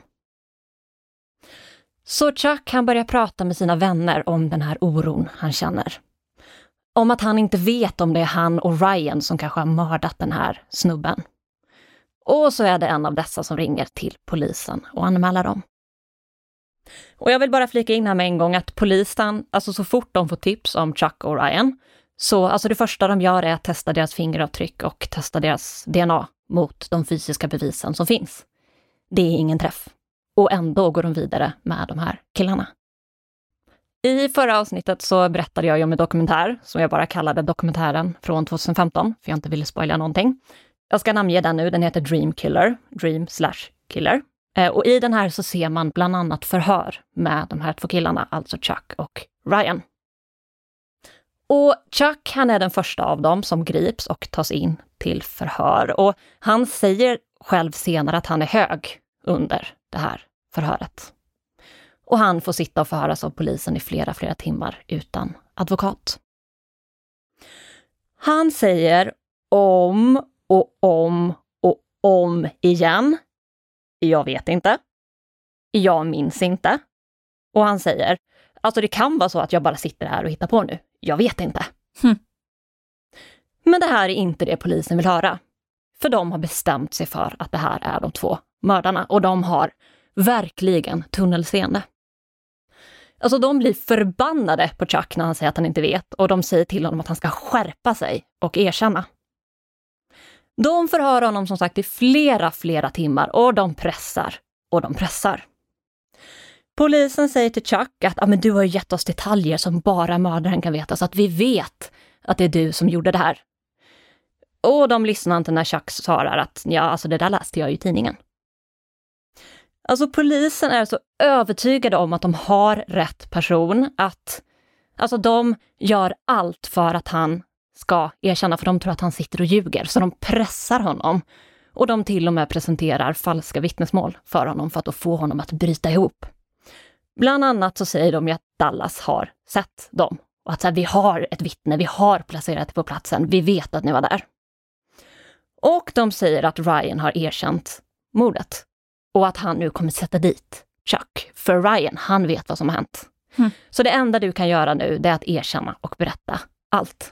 Så Chuck kan börja prata med sina vänner om den här oron han känner. Om att han inte vet om det är han och Ryan som kanske har mördat den här snubben. Och så är det en av dessa som ringer till polisen och anmäler dem. Och jag vill bara flika in här med en gång att polisen, alltså så fort de får tips om Chuck och Ryan, så alltså det första de gör är att testa deras fingeravtryck och testa deras D N A mot de fysiska bevisen som finns. Det är ingen träff. Och ändå går de vidare med de här killarna. I förra avsnittet så berättade jag ju om en dokumentär som jag bara kallade dokumentären från tjugohundrafemton, för jag inte ville spoila någonting. Jag ska namnge den nu, den heter Dream Killer, Dream slash Killer. Eh, och i den här så ser man bland annat förhör med de här två killarna, alltså Chuck och Ryan. Och Chuck, han är den första av dem som grips och tas in till förhör. Och han säger själv senare att han är hög under det här förhöret. Och han får sitta och förhöras av polisen i flera, flera timmar utan advokat. Han säger om och om och om igen. Jag vet inte. Jag minns inte. Och han säger, alltså det kan vara så att jag bara sitter här och hittar på nu. Jag vet inte. Hm. Men det här är inte det polisen vill höra. För de har bestämt sig för att det här är de två mördarna. Och de har verkligen tunnelseende. Alltså de blir förbannade på Chuck när han säger att han inte vet. Och de säger till honom att han ska skärpa sig och erkänna. De förhör honom som sagt i flera, flera timmar. Och de pressar. Och de pressar. Polisen säger till Chuck att ah, men du har gett oss detaljer som bara mördaren kan veta. Så att vi vet att det är du som gjorde det här. Och de lyssnar inte när Chuck svarar att ja, alltså det där läste jag i tidningen. Alltså polisen är så övertygade om att de har rätt person. Att alltså de gör allt för att han ska erkänna. För de tror att han sitter och ljuger. Så de pressar honom. Och de till och med presenterar falska vittnesmål för honom. För att då få honom att bryta ihop. Bland annat så säger de ju att Dallas har sett dem. Och att så här, vi har ett vittne, vi har placerat det på platsen. Vi vet att ni var där. Och de säger att Ryan har erkänt mordet. Och att han nu kommer sätta dit Chuck. För Ryan, han vet vad som har hänt. Mm. Så det enda du kan göra nu det är att erkänna och berätta allt.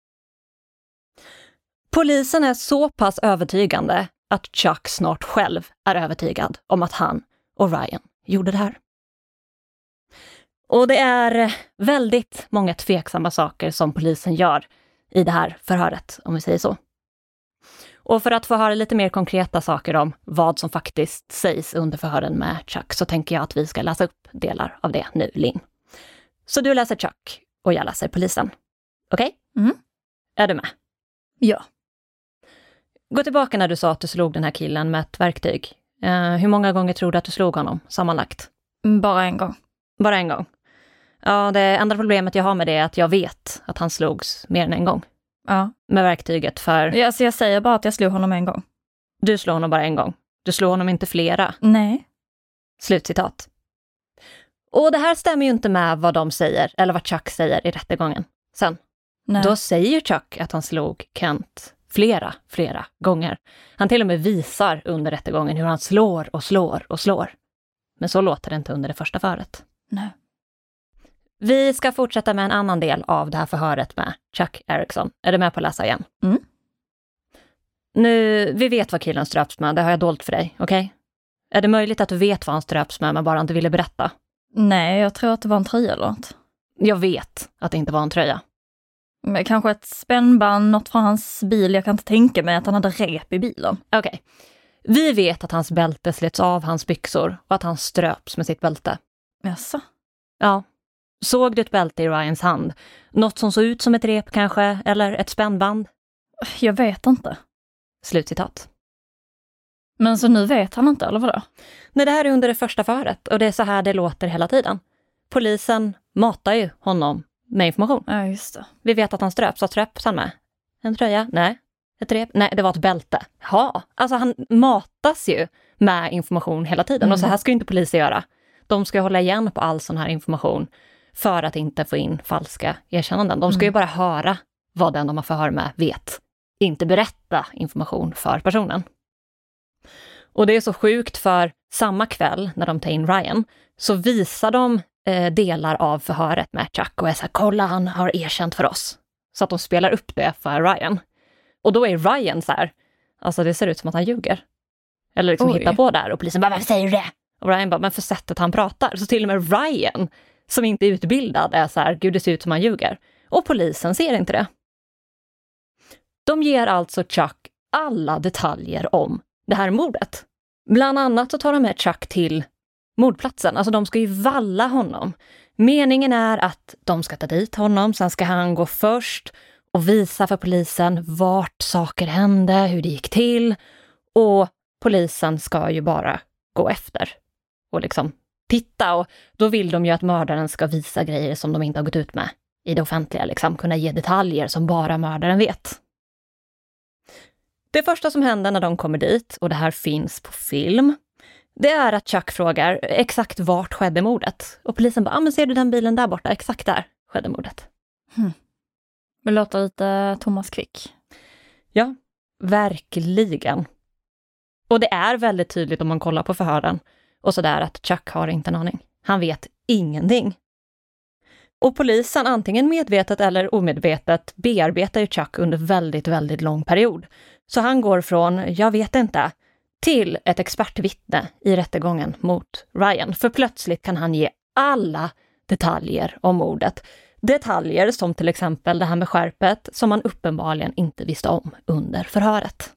Polisen är så pass övertygande att Chuck snart själv är övertygad om att han och Ryan gjorde det här. Och det är väldigt många tveksamma saker som polisen gör i det här förhöret, om vi säger så. Och för att få höra lite mer konkreta saker om vad som faktiskt sägs under förhören med Chuck så tänker jag att vi ska läsa upp delar av det nu, Linn. Så du läser Chuck och jag läser polisen. Okej? Okay? Mm. Är du med? Ja. Gå tillbaka när du sa att du slog den här killen med ett verktyg. Uh, hur många gånger tror du att du slog honom sammanlagt? Bara en gång. Bara en gång? Ja, det enda problemet jag har med det är att jag vet att han slogs mer än en gång. Ja. Med verktyget för... Ja, så jag säger bara att jag slog honom en gång. Du slår honom bara en gång. Du slår honom inte flera. Nej. Slutcitat. Och det här stämmer ju inte med vad de säger, eller vad Chuck säger i rättegången. Sen. Nej. Då säger Chuck att han slog Kent flera, flera gånger. Han till och med visar under rättegången hur han slår och slår och slår. Men så låter det inte under det första förhöret. Nej. Vi ska fortsätta med en annan del av det här förhöret med Chuck Erickson. Är du med på att läsa igen? Mm. Nu, vi vet vad killen ströps med. Det har jag dolt för dig, okej? Okay? Är det möjligt att du vet vad han ströps med men bara inte ville berätta? Nej, jag tror att det var en tröja eller något. Jag vet att det inte var en tröja. Men kanske ett spännband, något från hans bil. Jag kan inte tänka mig att han hade rep i bilen. Okej. Okay. Vi vet att hans bälte slets av hans byxor och att han ströps med sitt bälte. Jaså? Ja. Såg du ett bälte i Ryans hand? Något som såg ut som ett rep kanske? Eller ett spännband? Jag vet inte. Slutcitat. Men så nu vet han inte, eller vadå? Nej, det här är under det första förhöret och det är så här det låter hela tiden. Polisen matar ju honom med information. Ja, just det. Vi vet att han ströps. Vad ströps han med? En tröja? Nej. Ett rep? Nej, det var ett bälte. Ja, alltså han matas ju med information hela tiden. Mm. Och så här ska ju inte polisen göra. De ska hålla igen på all sån här information för att inte få in falska erkännanden. De ska mm. ju bara höra vad den de har förhör med vet. Inte berätta information för personen. Och det är så sjukt för samma kväll när de tar in Ryan så visar de eh, delar av förhöret med Chuck och är så här, kolla han har erkänt för oss. Så att de spelar upp det för Ryan. Och då är Ryan så här, alltså det ser ut som att han ljuger. Eller liksom hittar på där och polisen bara, varför säger du det? Och Ryan bara, men för sättet han pratar. Så till och med Ryan, som inte är utbildad, är så här, gud det ser ut som han ljuger. Och polisen ser inte det. De ger alltså Chuck alla detaljer om det här mordet. Bland annat så tar de med Chuck till mordplatsen. Alltså de ska ju valla honom. Meningen är att de ska ta dit honom. Sen ska han gå först och visa för polisen vart saker hände, hur det gick till. Och polisen ska ju bara gå efter och liksom titta. Och då vill de ju att mördaren ska visa grejer som de inte har gått ut med i det offentliga. Liksom kunna ge detaljer som bara mördaren vet. Det första som händer när de kommer dit, och det här finns på film, det är att Chuck frågar exakt vart skedde mordet. Och polisen bara, ah, men ser du den bilen där borta? Exakt där skedde mordet. Hmm. Det låter lite Thomas Quick. Ja, verkligen. Och det är väldigt tydligt om man kollar på förhören och sådär att Chuck har inte en aning. Han vet ingenting. Och polisen, antingen medvetet eller omedvetet, bearbetar ju Chuck under väldigt, väldigt lång period. Så han går från, jag vet inte, till ett expertvittne i rättegången mot Ryan. För plötsligt kan han ge alla detaljer om mordet. Detaljer som till exempel det här med skärpet som man uppenbarligen inte visste om under förhöret.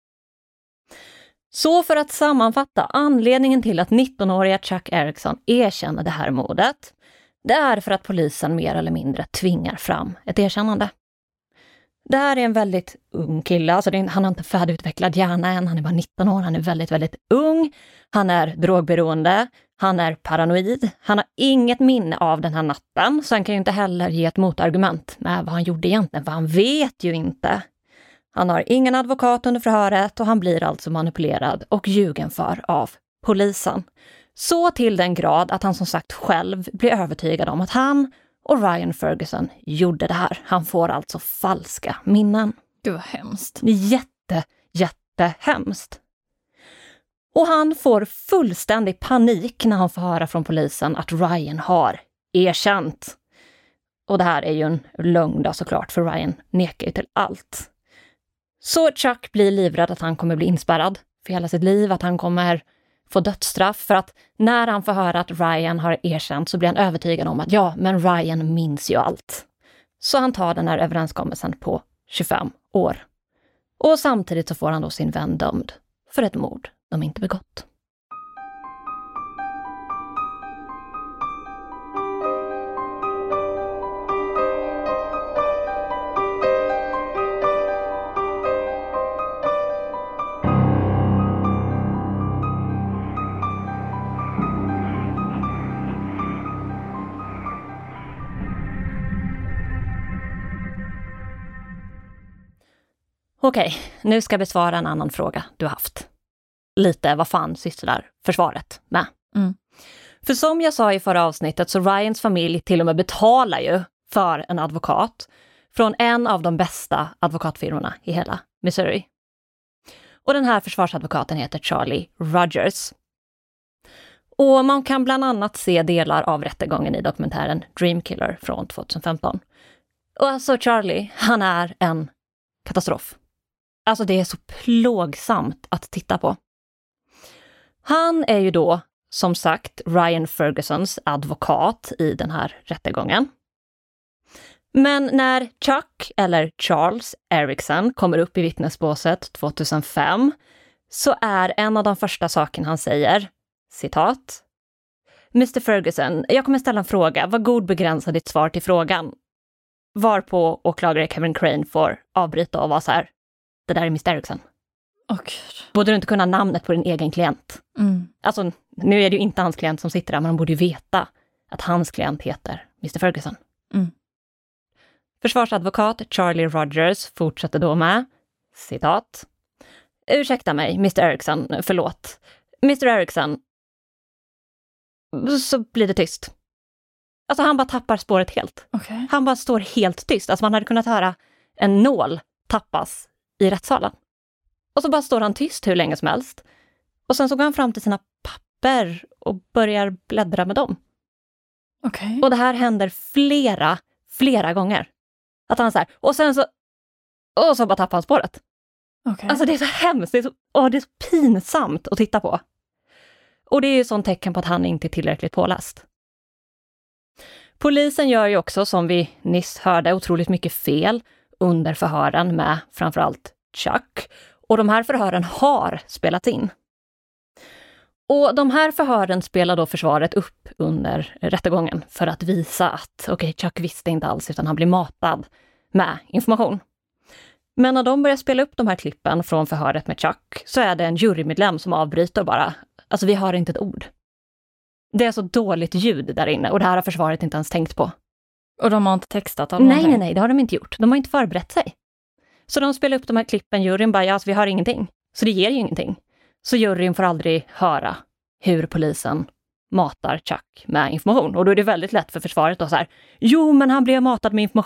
Så för att sammanfatta, anledningen till att nittonåriga Chuck Erickson erkänner det här mordet, det är för att polisen mer eller mindre tvingar fram ett erkännande. Det här är en väldigt ung kille, alltså det är, han har inte färdigutvecklad hjärna än, han är bara nitton år, han är väldigt, väldigt ung, han är drogberoende, han är paranoid, han har inget minne av den här natten, så han kan ju inte heller ge ett motargument med vad han gjorde egentligen, för han vet ju inte. Han har ingen advokat under förhöret och han blir alltså manipulerad och ljugen för av polisen. Så till den grad att han som sagt själv blir övertygad om att han och Ryan Ferguson gjorde det här. Han får alltså falska minnen. Det var hemskt. Jätte, jätte hemskt. Och han får fullständig panik när han får höra från polisen att Ryan har erkänt. Och det här är ju en lögn då såklart, för Ryan nekar ju till allt. Så Chuck blir livrädd att han kommer bli inspärrad för hela sitt liv, att han kommer få dödsstraff, för att när han får höra att Ryan har erkänt så blir han övertygad om att ja, men Ryan minns ju allt. Så han tar den här överenskommelsen på tjugofem år. Och samtidigt så får han då sin vän dömd för ett mord de inte begått. Okej, nu ska jag besvara en annan fråga du har haft. Lite, vad fan sysslar försvaret med? Mm. För som jag sa i förra avsnittet så Ryans familj till och med betalar ju för en advokat från en av de bästa advokatfirmorna i hela Missouri. Och den här försvarsadvokaten heter Charlie Rogers. Och man kan bland annat se delar av rättegången i dokumentären Dream Killer från tjugohundrafemton. Och alltså Charlie, han är en katastrof. Alltså det är så plågsamt att titta på. Han är ju då, som sagt, Ryan Fergusons advokat i den här rättegången. Men när Chuck, eller Charles Erickson, kommer upp i vittnesbåset tjugohundrafem så är en av de första sakerna han säger, citat: mister Ferguson, jag kommer ställa en fråga. Var god begränsa ditt svar till frågan. Varpå åklagare Kevin Crane får avbryta och vara så här: det där är mister Erickson. Och borde du inte kunna namnet på din egen klient? Mm. Alltså, nu är det ju inte hans klient som sitter där, men de borde ju veta att hans klient heter mister Ferguson. Mm. Försvarsadvokat Charlie Rogers fortsätter då med, citat: ursäkta mig, mister Erickson, förlåt. mister Erickson. Så blir det tyst. Alltså han bara tappar spåret helt. Okay. Han bara står helt tyst. Alltså man hade kunnat höra en nål tappas i rättssalen. Och så bara står han tyst hur länge som helst. Och sen så går han fram till sina papper och börjar bläddra med dem. Okay. Och det här händer flera, flera gånger. Att han så här, och sen så, och så bara tappar han spåret. Okay. Alltså det är så hemskt, det är så, åh, det är så pinsamt att titta på. Och det är ju sånt tecken på att han inte är tillräckligt påläst. Polisen gör ju också, som vi nyss hörde, otroligt mycket fel under förhören med framförallt Chuck. Och de här förhören har spelats in. Och de här förhören spelar då försvaret upp under rättegången för att visa att okej, okay, Chuck visste inte alls utan han blir matad med information. Men när de börjar spela upp de här klippen från förhöret med Chuck så är det en jurymedlem som avbryter bara. Alltså vi har inte ett ord. Det är så dåligt ljud där inne och det här har försvaret inte ens tänkt på. Och de har inte textat av Nej, någonting. nej, nej, det har de inte gjort. De har inte förberett sig. Så de spelar upp de här klippen, juryn bara, ja, alltså, vi har ingenting. Så det ger ju ingenting. Så juryn får aldrig höra hur polisen matar Chuck med information. Och då är det väldigt lätt för försvaret att så här, jo men han blev matad med information.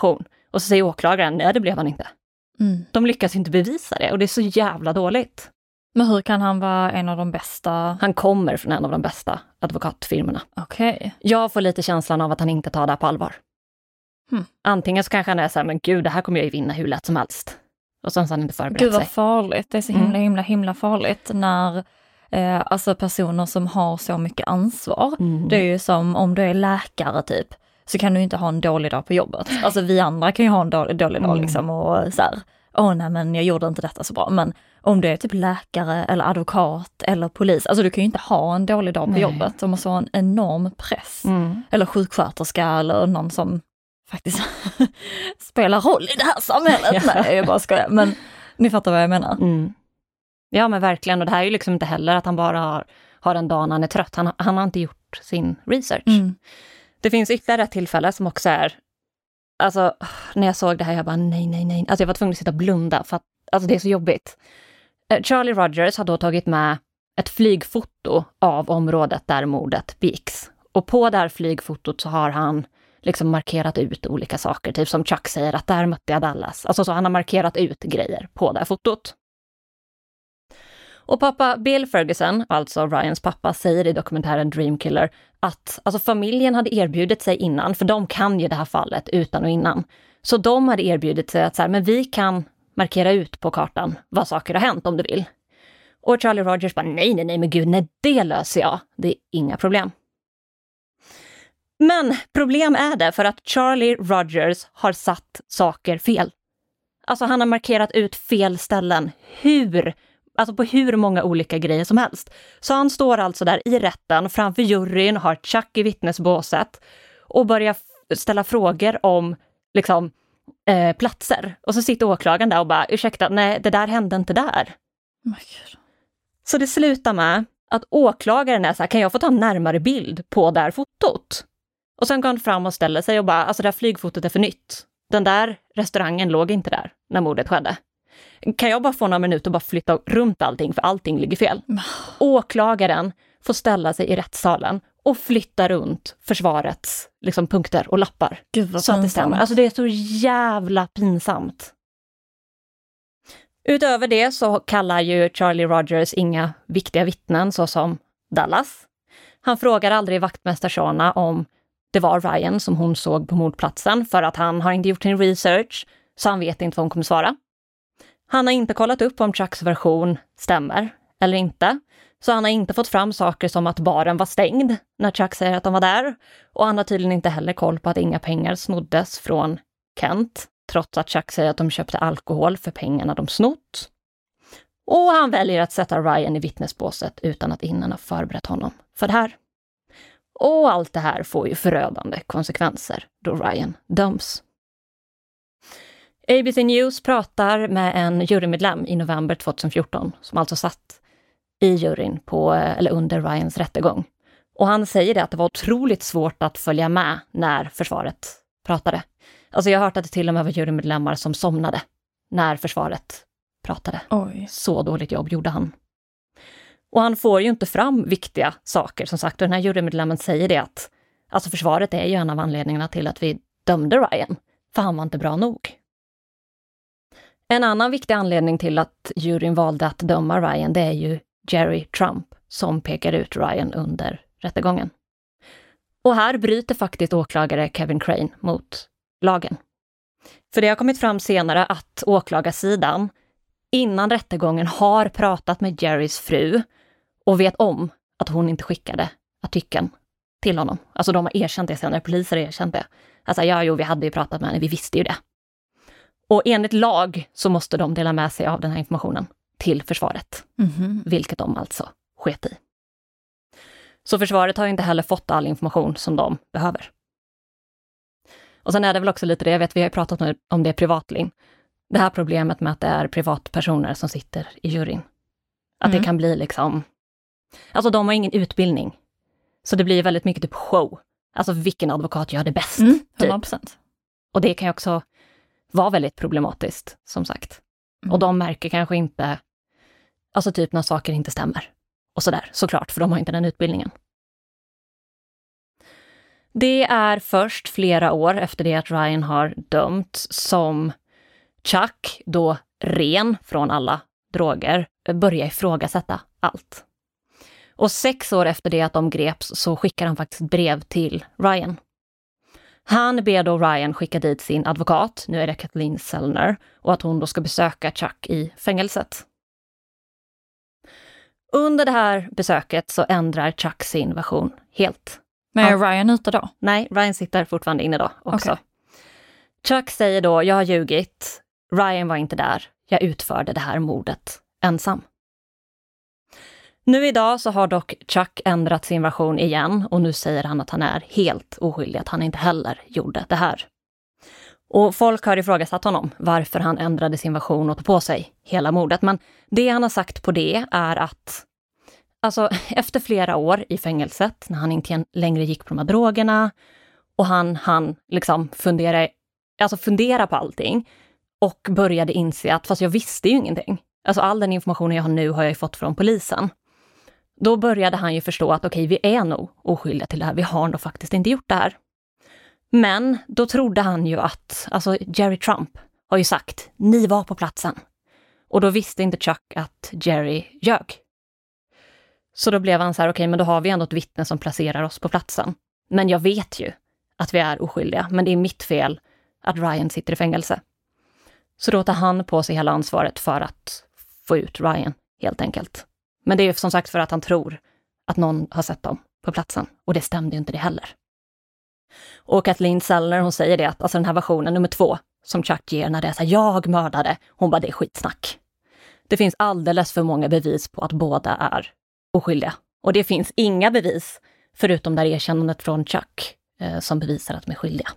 Och så säger åklagaren, nej det blev han inte. Mm. De lyckas inte bevisa det och det är så jävla dåligt. Men hur kan han vara en av de bästa? Han kommer från en av de bästa advokatfirmorna. Okej. Okay. Jag får lite känslan av att han inte tar det på allvar. Hmm. Antingen så kanske han är så här, men gud, det här kommer jag ju vinna hur lätt som helst. Och sen så har han inte förberett sig. Gud vad farligt. Det är så himla, mm. himla, himla farligt när eh, alltså personer som har så mycket ansvar. Mm. Det är ju som om du är läkare typ. Så kan du inte ha en dålig dag på jobbet. Alltså vi andra kan ju ha en dålig, dålig dag mm. liksom och så här, åh nej men jag gjorde inte detta så bra. Men om du är typ läkare eller advokat eller polis, alltså du kan ju inte ha en dålig dag på nej. jobbet. Du måste ha en enorm press. Mm. Eller sjuksköterska eller någon som faktiskt spelar roll i det här samhället. Ja. Nej, jag bara skojar. Men ni fattar vad jag menar. Mm. Ja men verkligen, och det här är ju liksom inte heller att han bara har, har en dag när han är trött. Han, han har inte gjort sin research. Mm. Det finns ytterligare ett tillfälle som också är, alltså när jag såg det här jag bara nej, nej, nej. Alltså jag var tvungen att sitta och blunda för att alltså det är så jobbigt. Charlie Rogers har då tagit med ett flygfoto av området där mordet begicks. Och på det här flygfotot så har han liksom markerat ut olika saker. Typ som Chuck säger att där mötte jag Dallas. Alltså så han har markerat ut grejer på det här fotot. Och pappa Bill Ferguson, alltså Ryans pappa, säger i dokumentären Dreamkiller att alltså familjen hade erbjudit sig innan, för de kan ju det här fallet utan och innan. Så de hade erbjudit sig att så här, men vi kan markera ut på kartan vad saker har hänt om du vill. Och Charlie Rogers bara, nej, nej, nej, men gud, nej, det löser jag. Det är inga problem. Men problem är det för att Charlie Rogers har satt saker fel. Alltså han har markerat ut fel ställen. Hur? Alltså på hur många olika grejer som helst. Så han står alltså där i rätten framför juryn, har Chuck i vittnesbåset och börjar ställa frågor om liksom eh, platser. Och så sitter åklagaren där och bara, ursäkta, nej, det där hände inte där. Oh my God. Så det slutar med att åklagaren är så här, kan jag få ta en närmare bild på det här fotot? Och sen går han fram och ställer sig och bara, alltså det här flygfotot är för nytt. Den där restaurangen låg inte där när mordet skedde. Kan jag bara få några minuter och bara flytta runt allting, för allting ligger fel. Åklagaren får ställa sig i rättssalen och flytta runt försvarets liksom, punkter och lappar. Gud vad så att det stämmer. Alltså det är så jävla pinsamt. Utöver det så kallar ju Charlie Rogers inga viktiga vittnen såsom Dallas. Han frågar aldrig vaktmästarshana om det var Ryan som hon såg på mordplatsen, för att han har inte gjort sin research, så han vet inte vad hon kommer svara. Han har inte kollat upp om Chucks version stämmer eller inte, så han har inte fått fram saker som att baren var stängd när Chuck säger att de var där, och han har tydligen inte heller koll på att inga pengar snoddes från Kent, trots att Chuck säger att de köpte alkohol för pengarna de snott. Och han väljer att sätta Ryan i vittnesbåset utan att innan ha förberett honom för det här. Och allt det här får ju förödande konsekvenser då Ryan döms. A B C News pratar med en jurymedlem i november tjugohundrafjorton som alltså satt i juryn på, eller under Ryans rättegång. Och han säger det att det var otroligt svårt att följa med när försvaret pratade. Alltså jag har hört att det till och med var jurymedlemmar som somnade när försvaret pratade. Oj. Så dåligt jobb gjorde han. Och han får ju inte fram viktiga saker. Som sagt, och den här jurymedlemmen säger det att alltså försvaret är ju en av anledningarna till att vi dömde Ryan. För han var inte bra nog. En annan viktig anledning till att juryn valde att döma Ryan, det är ju Jerry Trump som pekar ut Ryan under rättegången. Och här bryter faktiskt åklagare Kevin Crane mot lagen. För det har kommit fram senare att åklagarsidan innan rättegången har pratat med Jerrys fru och vet om att hon inte skickade artikeln till honom. Alltså de har erkänt det senare, poliser har erkänt det. Alltså ja, jo, vi hade ju pratat med henne, vi visste ju det. Och enligt lag så måste de dela med sig av den här informationen till försvaret. Mm-hmm. Vilket de alltså sket i. Så försvaret har ju inte heller fått all information som de behöver. Och sen är det väl också lite det, jag vet vi har ju pratat om det privatlin. Det här problemet med att det är privatpersoner som sitter i juryn. Att mm. det kan bli liksom... Alltså de har ingen utbildning. Så det blir väldigt mycket typ show. Alltså vilken advokat gör det bäst. Mm, hundra procent. Typ. Och det kan ju också vara väldigt problematiskt, som sagt. Mm. Och de märker kanske inte... Alltså typ när saker inte stämmer. Och sådär, såklart, för de har inte den utbildningen. Det är först flera år efter det att Ryan har dömts som Chuck, då ren från alla droger, börjar ifrågasätta allt. Och sex år efter det att de greps så skickar han faktiskt brev till Ryan. Han ber då Ryan skicka dit sin advokat, nu är det Kathleen Zellner, och att hon då ska besöka Chuck i fängelset. Under det här besöket så ändrar Chuck sin version helt. Men är Ryan ute då? Nej, Ryan sitter fortfarande inne då också. Okay. Chuck säger då, jag har ljugit. Ryan var inte där. Jag utförde det här mordet ensam. Nu idag så har dock Chuck ändrat sin version igen och nu säger han att han är helt oskyldig, att han inte heller gjorde det här. Och folk har ifrågasatt honom varför han ändrade sin version och tog på sig hela mordet. Men det han har sagt på det är att alltså, efter flera år i fängelset, när han inte längre gick på de här drogerna och han, han liksom fundera, alltså fundera på allting och började inse att fast jag visste ju ingenting. Alltså all den informationen jag har nu har jag ju fått från polisen. Då började han ju förstå att okej, vi är nog oskyldiga till det här. Vi har nog faktiskt inte gjort det här. Men då trodde han ju att, alltså Jerry Trump har ju sagt, ni var på platsen. Och då visste inte Chuck att Jerry ljög. Så då blev han så här, okej, men då har vi ändå ett vittne som placerar oss på platsen. Men jag vet ju att vi är oskyldiga, men det är mitt fel att Ryan sitter i fängelse. Så då tar han på sig hela ansvaret för att få ut Ryan, helt enkelt. Men det är ju som sagt för att han tror att någon har sett dem på platsen. Och det stämde ju inte det heller. Och Kathleen Zellner, hon säger det att alltså den här versionen nummer två som Chuck ger när det är så här, jag mördade, hon bara, det är skitsnack. Det finns alldeles för många bevis på att båda är oskyldiga. Och det finns inga bevis förutom det erkännandet från Chuck eh, som bevisar att de är skyldiga.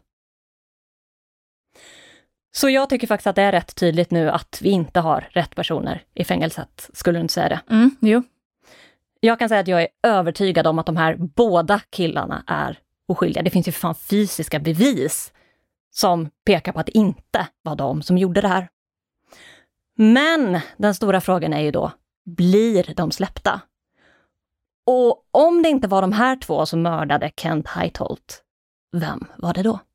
Så jag tycker faktiskt att det är rätt tydligt nu att vi inte har rätt personer i fängelset. Skulle du inte säga det? Mm, jo. Jag kan säga att jag är övertygad om att de här båda killarna är oskyldiga. Det finns ju fan fysiska bevis som pekar på att det inte var de som gjorde det här. Men den stora frågan är ju då, blir de släppta? Och om det inte var de här två som mördade Kent Heitholt, vem var det då?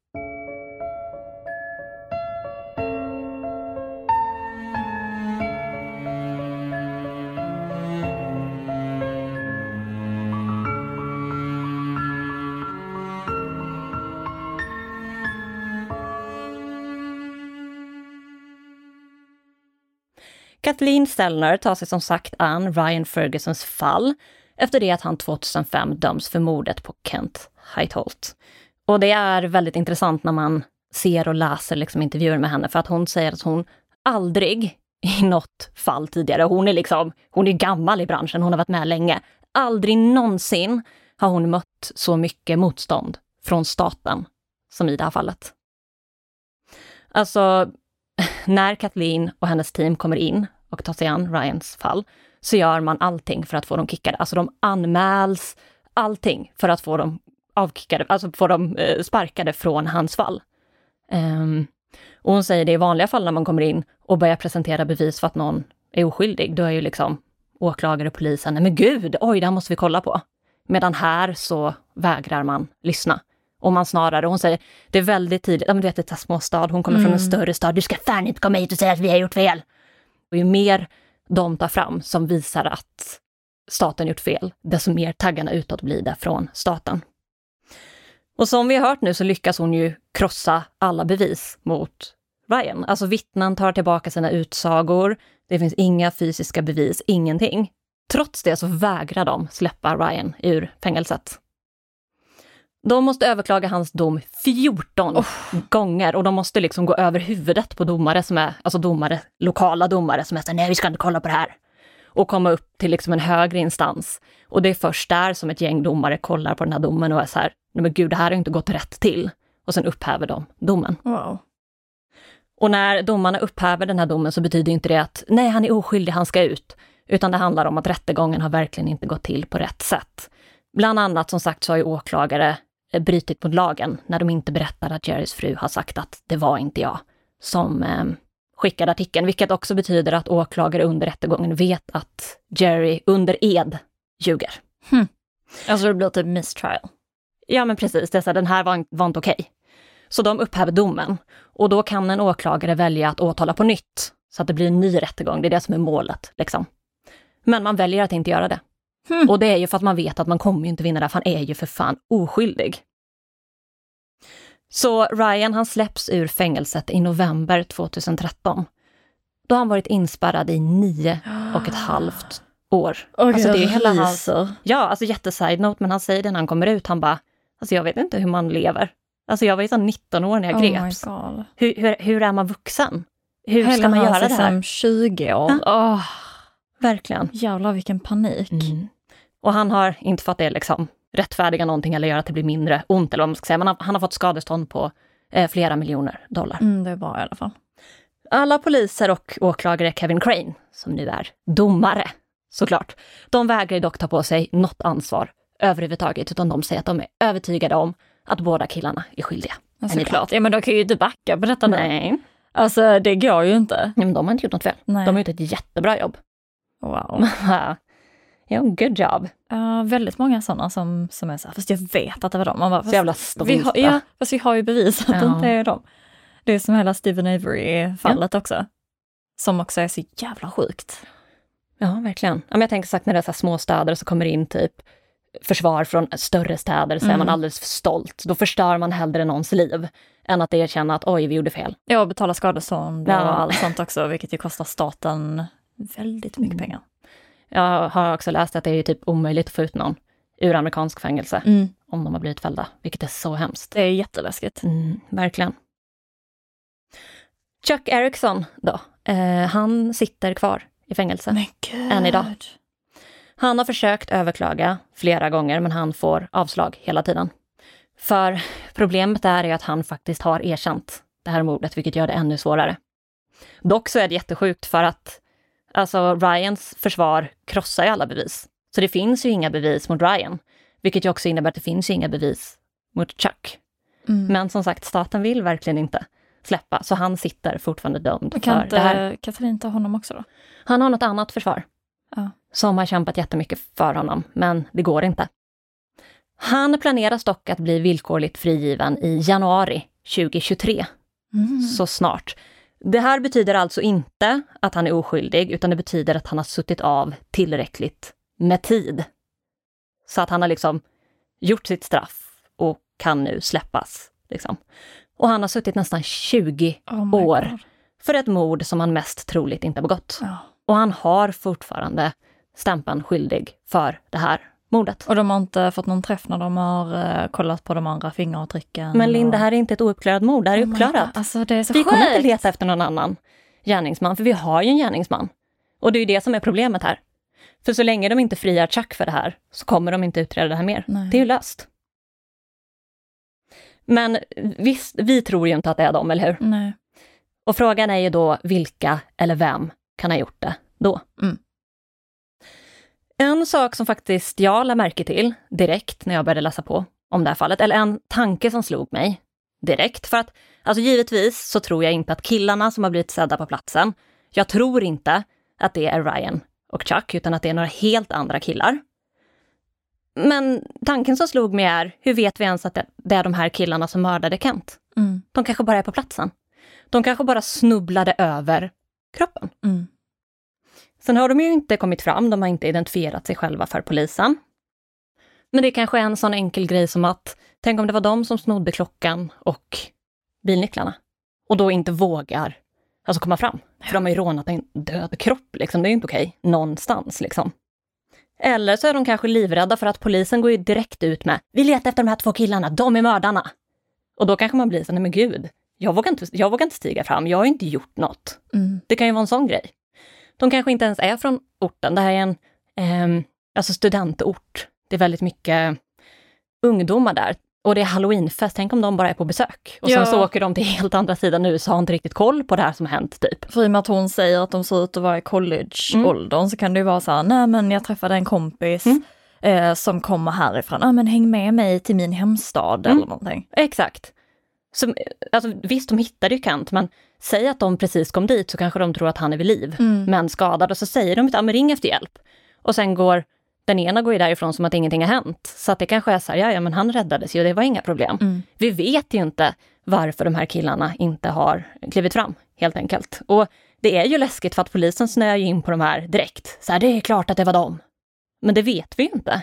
Kathleen Zellner tar sig som sagt an Ryan Fergusons fall efter det att han tjugohundrafem döms för mordet på Kent Heitholt. Och det är väldigt intressant när man ser och läser liksom intervjuer med henne, för att hon säger att hon aldrig i något fall tidigare, hon är liksom, hon är gammal i branschen, hon har varit med länge, aldrig någonsin har hon mött så mycket motstånd från staten som i det här fallet. Alltså, när Kathleen och hennes team kommer in och tar sig an Ryans fall så gör man allting för att få dem kickade. Alltså de anmäls, allting för att få dem avkickade, alltså få dem eh, sparkade från hans fall. Um, och hon säger det i vanliga fall när man kommer in och börjar presentera bevis för att någon är oskyldig. Då är ju liksom åklagare och polisen, men gud, oj, det här måste vi kolla på. Medan här så vägrar man lyssna. Och man snarare, hon säger, det är väldigt tidigt, ja men du vet, det är en småstad, hon kommer mm. från en större stad, du ska fan inte komma hit och säga att vi har gjort fel. Och ju mer de tar fram som visar att staten gjort fel, desto mer taggarna utåt blir det från staten. Och som vi har hört nu så lyckas hon ju krossa alla bevis mot Ryan. Alltså vittnen tar tillbaka sina utsagor, det finns inga fysiska bevis, ingenting. Trots det så vägrar de släppa Ryan ur fängelset. De måste överklaga hans dom fjorton oh. gånger och de måste liksom gå över huvudet på domare som är, alltså domare, lokala domare som är så här, nej vi ska inte kolla på det här. Och komma upp till liksom en högre instans. Och det är först där som ett gäng domare kollar på den här domen och är så här, nej men gud, det här har inte gått rätt till. Och sen upphäver de domen. Wow. Och när domarna upphäver den här domen så betyder inte det att nej, han är oskyldig, han ska ut. Utan det handlar om att rättegången har verkligen inte gått till på rätt sätt. Bland annat som sagt så har ju åklagare brytit mot lagen när de inte berättar att Jerrys fru har sagt att det var inte jag som eh, skickade artikeln. Vilket också betyder att åklagare under rättegången vet att Jerry under ed ljuger. Hmm. Alltså det blir typ mistrial. Ja men precis, det är så här, den här var, var inte okej. Så de upphäver domen. Och då kan en åklagare välja att åtala på nytt. Så att det blir en ny rättegång, det är det som är målet. Liksom. Men man väljer att inte göra det. Mm. Och det är ju för att man vet att man kommer ju inte vinna där, för han är ju för fan oskyldig. Så Ryan han släpps ur fängelset i november tjugohundratretton. Då har han varit inspärrad i nio och ett halvt år. Oh, alltså det är hela hans, ja, alltså jätteside note, men han säger det när han kommer ut, han bara, alltså jag vet inte hur man lever. Alltså jag var ju så nitton år när jag greps. Oh hur, hur, hur är man vuxen? Hur hela ska man göra det här? tjugo år. Ja. Oh. Verkligen. Jävlar vilken panik. Mm. Och han har inte fått det liksom rättfärdiga någonting eller göra att det blir mindre ont eller vad man ska säga. Men han, han har fått skadestånd på eh, flera miljoner dollar. Mm, det är bra i alla fall. Alla poliser och åklagare Kevin Crane, som nu är domare såklart, de vägrar dock ta på sig något ansvar överhuvudtaget, utan de säger att de är övertygade om att båda killarna är skyldiga. Alltså, klart. Ja, men de kan ju inte backa på detta nu. Nej. Alltså det går ju inte. Nej, men de har inte gjort något fel. Nej. De har gjort ett jättebra jobb. Wow. Ja, good job. Uh, väldigt många sådana som, som är så här, fast jag vet att det var dem. Man bara, så jävla stolta. Vi har, ja, fast vi har ju bevis att ja. det inte är dem. Det är som hela Stephen Avery-fallet ja. också. Som också är så jävla sjukt. Ja, verkligen. Ja, men jag tänker sagt när det är så här små städer så kommer in typ försvar från större städer så mm. är man alldeles för stolt. Då förstör man hellre någons liv än att erkänna att oj, vi gjorde fel. Ja, och betala skadestånd ja. och allt sånt också, vilket ju kostar staten väldigt mycket pengar. Jag har också läst att det är typ omöjligt att få ut någon ur amerikansk fängelse mm. om de har blivit fällda, vilket är så hemskt. Det är jätteläskigt. Mm, verkligen. Chuck Erickson då, eh, han sitter kvar i fängelse än idag. Han har försökt överklaga flera gånger, men han får avslag hela tiden. För problemet är att han faktiskt har erkänt det här mordet, vilket gör det ännu svårare. Dock så är det jättesjukt för att alltså Ryans försvar krossar ju alla bevis. Så det finns ju inga bevis mot Ryan, vilket ju också innebär att det finns ju inga bevis mot Chuck. Mm. Men som sagt, staten vill verkligen inte släppa, så han sitter fortfarande dömd kan för det här. Katalin ta honom också då? Han har något annat försvar. Ja. Som har kämpat jättemycket för honom, men det går inte. Han planeras dock att bli villkorligt frigiven i januari tjugohundratjugotre. Mm. Så snart. Det här betyder alltså inte att han är oskyldig, utan det betyder att han har suttit av tillräckligt med tid. Så att han har liksom gjort sitt straff och kan nu släppas. Liksom. Och han har suttit nästan tjugo oh år God. för ett mord som han mest troligt inte har begått. Oh. Och han har fortfarande stämpeln skyldig för det här mordet. Och de har inte fått någon träff när de har uh, kollat på de andra fingeravtrycken? Men Linn, och... det här är inte ett ouppklarat mord, det här är oh uppklarat. Alltså, det är så vi sjukt. kommer inte leta efter någon annan gärningsman, för vi har ju en gärningsman. Och det är ju det som är problemet här. För så länge de inte friar Chuck för det här så kommer de inte utreda det här mer. Nej. Det är ju löst. Men visst, vi tror ju inte att det är dem, eller hur? Nej. Och frågan är ju då vilka eller vem kan ha gjort det då? Mm. En sak som faktiskt jag lade märke till direkt när jag började läsa på om det här fallet, eller en tanke som slog mig direkt, för att alltså givetvis så tror jag inte att killarna som har blivit sedda på platsen, jag tror inte att det är Ryan och Chuck, utan att det är några helt andra killar. Men tanken som slog mig är, hur vet vi ens att det är de här killarna som mördade Kent? Mm. De kanske bara är på platsen. De kanske bara snubblade över kroppen. Mm. Sen har de ju inte kommit fram, de har inte identifierat sig själva för polisen. Men det är kanske en sån enkel grej som att, tänk om det var de som snodde klockan och bilnycklarna. Och då inte vågar alltså komma fram. För de har ju rånat en död kropp, liksom. Det är ju inte okej någonstans, liksom. Eller så är de kanske livrädda för att polisen går ju direkt ut med, vi letar efter de här två killarna, de är mördarna. Och då kanske man blir så, nej men gud, jag vågar inte, jag vågar inte stiga fram, jag har inte gjort något. Mm. Det kan ju vara en sån grej. De kanske inte ens är från orten, det här är en eh, alltså studentort. Det är väldigt mycket ungdomar där. Och det är Halloweenfest, tänk om de bara är på besök. Och ja. sen så åker de till helt andra sidan nu, så har inte riktigt koll på det här som har hänt typ. För i och med att hon säger att de ser ut att vara i college-åldern mm. så kan det ju vara så här, nej men jag träffade en kompis mm. eh, som kommer härifrån. Ja men häng med mig till min hemstad mm. eller någonting. Exakt. Så, alltså, visst, de hittade ju Kent, men säg att de precis kom dit så kanske de tror att han är vid liv, mm. men skadad. Och så säger de att ja, men ring efter hjälp. Och sen går Den ena går ju därifrån som att ingenting har hänt. Så att det kanske är så här, ja, ja men han räddades ju, det var inga problem. Mm. Vi vet ju inte varför de här killarna inte har klivit fram, helt enkelt. Och det är ju läskigt för att polisen snöar in på de här direkt. Så här, det är klart att det var dem. Men det vet vi ju inte.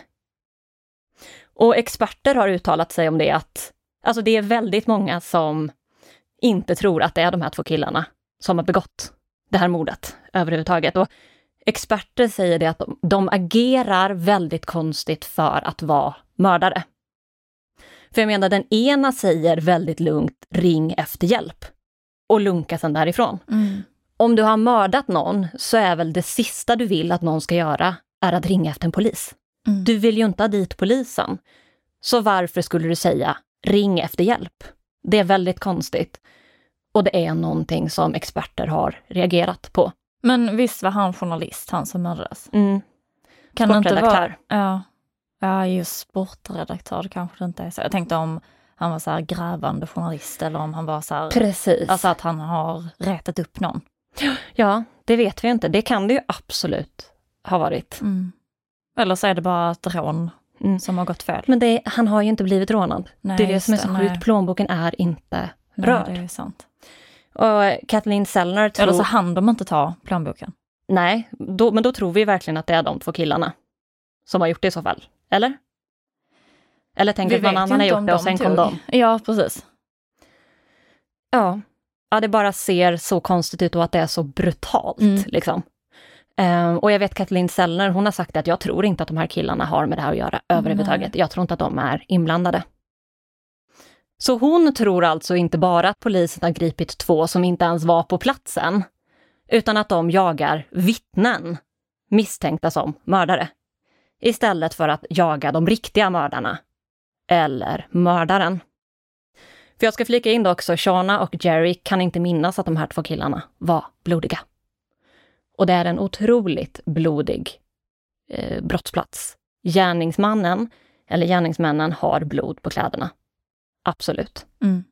Och experter har uttalat sig om det att alltså det är väldigt många som inte tror att det är de här två killarna som har begått det här mordet överhuvudtaget. Och experter säger det att de, de agerar väldigt konstigt för att vara mördare. För jag menar, den ena säger väldigt lugnt, ring efter hjälp. Och lunkar sedan därifrån. Mm. Om du har mördat någon så är väl det sista du vill att någon ska göra är att ringa efter en polis. Mm. Du vill ju inte ha dit polisen. Så varför skulle du säga ring efter hjälp? Det är väldigt konstigt. Och det är någonting som experter har reagerat på. Men visst var han journalist, han som mördades? Mm. Kan det inte Sportredaktör. vara, ja, ja, just sportredaktör, det kanske det inte är så. Jag tänkte om han var så här grävande journalist eller om han var så här... Precis. Alltså att han har rätat upp någon. Ja, det vet vi inte. Det kan det ju absolut ha varit. Mm. Eller så är det bara ett rån mm. som har gått fel. Men det, han har ju inte blivit rånad. Nej, det är det som är så det, sjukt. Plånboken är inte nej, rörd. det är sant. Och Kathleen Zellner tror... Eller så hann de inte ta plånboken. Nej, då, men då tror vi verkligen att det är de två killarna som har gjort det i så fall. Eller? Eller tänker att någon annan har gjort det och sen kom de. Ja, precis. Ja. ja, det bara ser så konstigt ut och att det är så brutalt. Mm. Liksom. Um, och jag vet Kathleen Zellner, hon har sagt att jag tror inte att de här killarna har med det här att göra mm. överhuvudtaget. Jag tror inte att de är inblandade. Så hon tror alltså inte bara att polisen har gripit två som inte ens var på platsen, utan att de jagar vittnen misstänkta som mördare. Istället för att jaga de riktiga mördarna. Eller mördaren. För jag ska flika in då också, Shauna och Jerry kan inte minnas att de här två killarna var blodiga. Och det är en otroligt blodig eh, brottsplats. Gärningsmannen eller gärningsmännen har blod på kläderna. Absolut. Mm.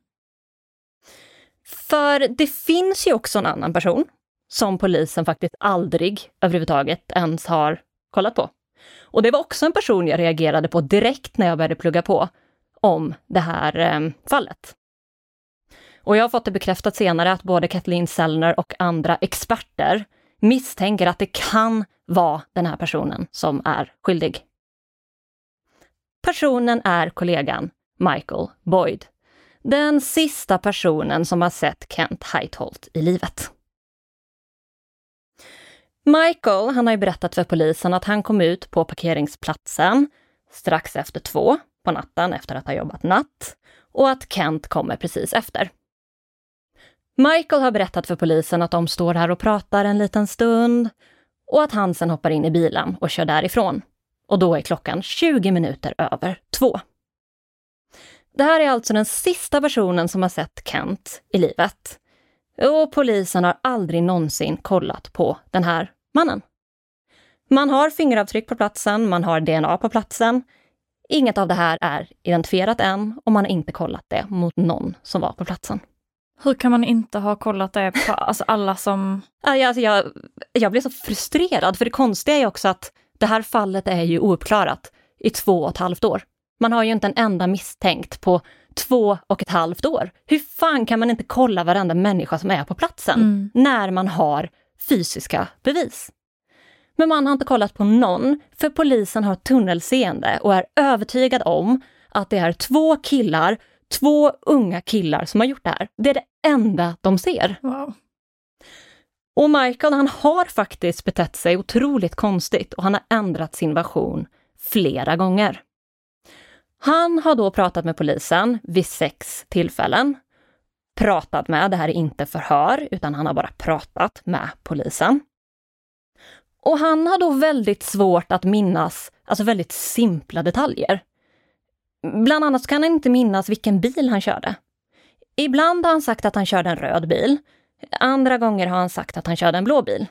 För det finns ju också en annan person som polisen faktiskt aldrig överhuvudtaget ens har kollat på. Och det var också en person jag reagerade på direkt när jag började plugga på om det här eh, fallet. Och jag har fått det bekräftat senare att både Kathleen Zellner och andra experter misstänker att det kan vara den här personen som är skyldig. Personen är kollegan Michael Boyd. Den sista personen som har sett Kent Heitholt i livet. Michael, han har ju berättat för polisen att han kom ut på parkeringsplatsen strax efter två på natten efter att ha jobbat natt och att Kent kommer precis efter. Michael har berättat för polisen att de står här och pratar en liten stund och att han sen hoppar in i bilen och kör därifrån. Och då är klockan tjugo minuter över två. Det här är alltså den sista personen som har sett Kent i livet. Och polisen har aldrig någonsin kollat på den här mannen. Man har fingeravtryck på platsen, man har D N A på platsen. Inget av det här är identifierat än och man har inte kollat det mot någon som var på platsen. Hur kan man inte ha kollat det på alltså alla som... Alltså jag, jag blir så frustrerad för det konstiga är också att det här fallet är ju ouppklarat i två och ett halvt år. Man har ju inte en enda misstänkt på två och ett halvt år. Hur fan kan man inte kolla varenda människa som är på platsen mm. när man har fysiska bevis? Men man har inte kollat på någon för polisen har tunnelseende och är övertygad om att det är två killar, två unga killar som har gjort det här. Det är det enda de ser. Wow. Och Michael, han har faktiskt betett sig otroligt konstigt och han har ändrat sin version flera gånger. Han har då pratat med polisen vid sex tillfällen. Pratat med, det här är inte förhör utan han har bara pratat med polisen. Och han har då väldigt svårt att minnas, alltså väldigt simpla detaljer. Bland annat kan han inte minnas vilken bil han körde. Ibland har han sagt att han körde en röd bil. Andra gånger har han sagt att han körde en blå bil.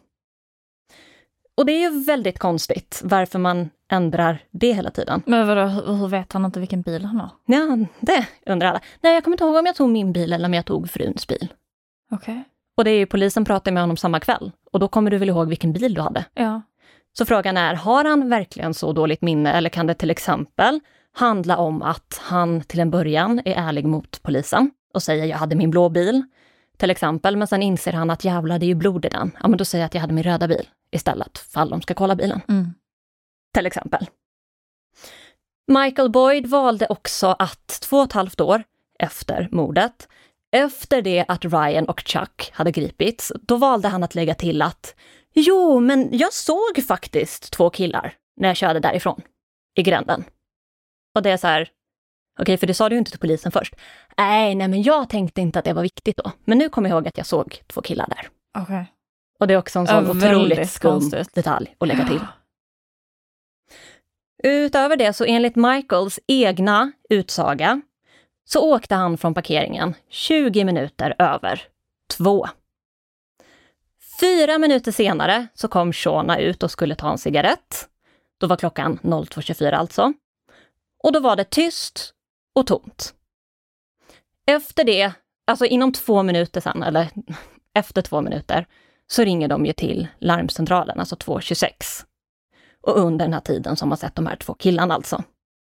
Och det är ju väldigt konstigt varför man ändrar det hela tiden. Men vadå, hur vet han inte vilken bil han har? Ja, det undrar alla. Nej, jag kommer inte ihåg om jag tog min bil eller om jag tog fruns bil. Okej. Okay. Och det är ju polisen pratar med honom samma kväll. Och då kommer du väl ihåg vilken bil du hade? Ja. Så frågan är, har han verkligen så dåligt minne eller kan det till exempel handla om att han till en början är ärlig mot polisen och säger jag hade min blå bil till exempel, men sen inser han att jävlar det är ju blod i den. Ja, men då säger jag att jag hade min röda bil istället fall de ska kolla bilen. Mm. Till exempel. Michael Boyd valde också att två och ett halvt år efter mordet, efter det att Ryan och Chuck hade gripits, då valde han att lägga till att jo, men jag såg faktiskt två killar när jag körde därifrån i gränden. Och det är så här, okej, okay, för det sa du ju inte till polisen först. Nej, nej, men jag tänkte inte att det var viktigt då. Men nu kommer jag ihåg att jag såg två killar där. Okej. Okay. Och det är också en sån ja, otroligt skum detalj att lägga till. Utöver det så enligt Michaels egna utsaga så åkte han från parkeringen tjugo minuter över två. Fyra minuter senare så kom Shauna ut och skulle ta en cigarett. Då var klockan två tjugofyra alltså. Och då var det tyst och tomt. Efter det, alltså inom två minuter sen, eller efter två minuter, så ringer de ju till larmcentralen, alltså två tjugosex. Och under den här tiden som man sett de här två killarna alltså.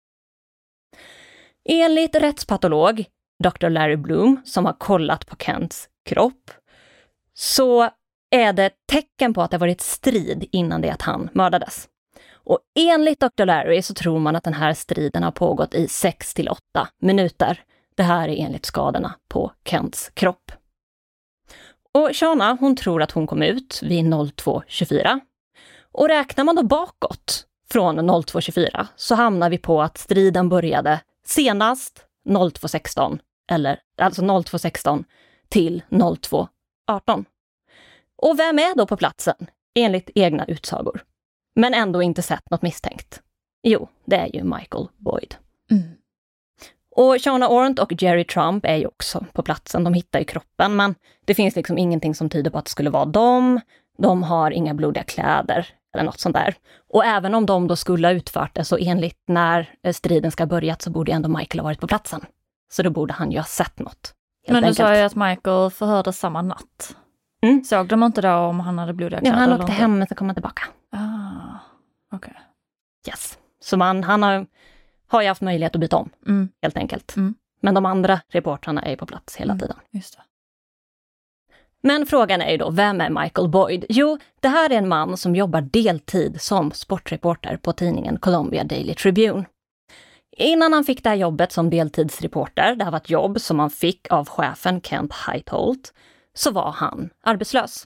Enligt rättspatolog doktor Larry Bloom som har kollat på Kents kropp så är det tecken på att det varit strid innan det att han mördades. Och enligt doktor Larry så tror man att den här striden har pågått i sex till åtta minuter. Det här är enligt skadorna på Kents kropp. Och Shauna, hon tror att hon kom ut vid två tjugofyra. Och räknar man då bakåt från två tjugofyra så hamnar vi på att striden började senast två sexton, eller alltså två sexton till två arton. Och vem är då på platsen enligt egna utsagor? Men ändå inte sett något misstänkt. Jo, det är ju Michael Boyd. Mm. Och Shauna Orant och Jerry Trump är ju också på platsen. De hittar ju kroppen, men det finns liksom ingenting som tyder på att det skulle vara dem. De har inga blodiga kläder eller något sånt där. Och även om de då skulle ha utfört det så enligt när striden ska börjat så borde ändå Michael ha varit på platsen. Så då borde han ju ha sett något. Men du enkelt. Sa ju att Michael förhördes samma natt. Mm. Såg de inte då om han hade blodiga kläder? Ja, han åkte hem och så kom han tillbaka. Ah, okej. Okay. Yes. Så man, han har, har ju haft möjlighet att byta om, mm. helt enkelt. Mm. Men de andra reportrarna är ju på plats hela mm. tiden. Just det. Men frågan är ju då, vem är Michael Boyd? Jo, det här är en man som jobbar deltid som sportreporter på tidningen Columbia Daily Tribune. Innan han fick det här jobbet som deltidsreporter, det här var ett jobb som han fick av chefen Kent Heitholt, så var han arbetslös.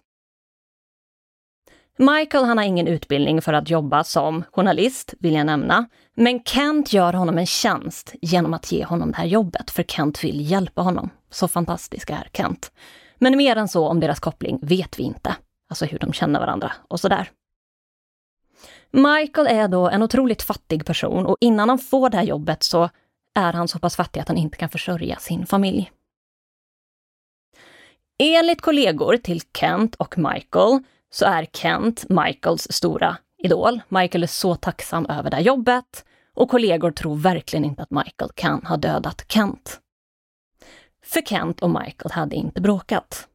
Michael han har ingen utbildning för att jobba som journalist, vill jag nämna. Men Kent gör honom en tjänst genom att ge honom det här jobbet, för Kent vill hjälpa honom. Så fantastisk är Kent. Men mer än så om deras koppling vet vi inte. Alltså hur de känner varandra och sådär. Michael är då en otroligt fattig person och innan han får det här jobbet så är han så pass fattig att han inte kan försörja sin familj. Enligt kollegor till Kent och Michael så är Kent Michaels stora idol. Michael är så tacksam över det här jobbet och kollegor tror verkligen inte att Michael kan ha dödat Kent. För Kent och Michael hade inte bråkat.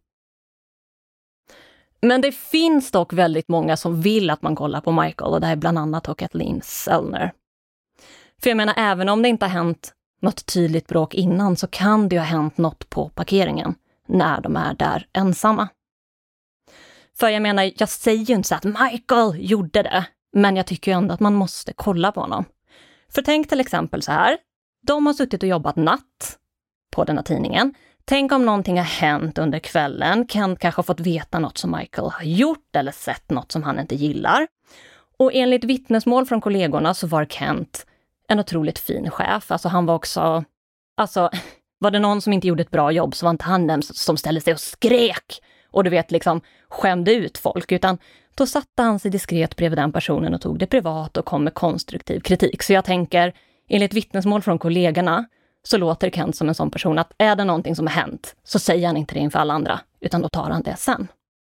Men det finns dock väldigt många som vill att man kollar på Michael och det är bland annat och Kathleen Zellner. För jag menar, även om det inte har hänt något tydligt bråk innan så kan det ju ha hänt något på parkeringen när de är där ensamma. För jag menar, jag säger ju inte så att Michael gjorde det, men jag tycker ju ändå att man måste kolla på honom. För tänk till exempel så här, de har suttit och jobbat natt på den här tidningen. Tänk om någonting har hänt under kvällen. Kent kanske har fått veta något som Michael har gjort eller sett något som han inte gillar. Och enligt vittnesmål från kollegorna så var Kent en otroligt fin chef. Alltså han var också, alltså var det någon som inte gjorde ett bra jobb så var inte han den som ställde sig och skrek. Och du vet liksom skämde ut folk, utan då satte han sig diskret bredvid den personen och tog det privat och kom med konstruktiv kritik. Så jag tänker, enligt vittnesmål från kollegorna så låter Kent som en sån person att är det någonting som har hänt så säger han inte det inför alla andra, utan då tar han det sen.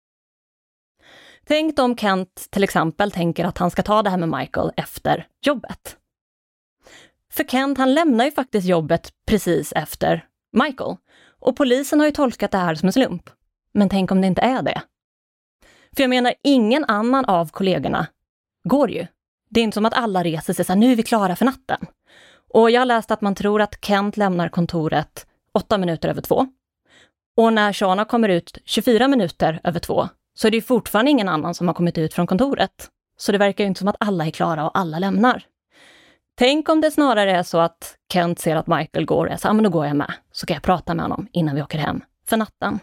Tänk om Kent till exempel tänker att han ska ta det här med Michael efter jobbet. För Kent han lämnar ju faktiskt jobbet precis efter Michael. Och polisen har ju tolkat det här som en slump. Men tänk om det inte är det. För jag menar, ingen annan av kollegorna går ju. Det är inte som att alla reser sig så här, nu är vi klara för natten. Och jag har läst att man tror att Kent lämnar kontoret åtta minuter över två. Och när Shauna kommer ut tjugofyra minuter över två så är det ju fortfarande ingen annan som har kommit ut från kontoret. Så det verkar ju inte som att alla är klara och alla lämnar. Tänk om det snarare är så att Kent ser att Michael går och är så här, men då går jag med. Så kan jag prata med honom innan vi åker hem för natten.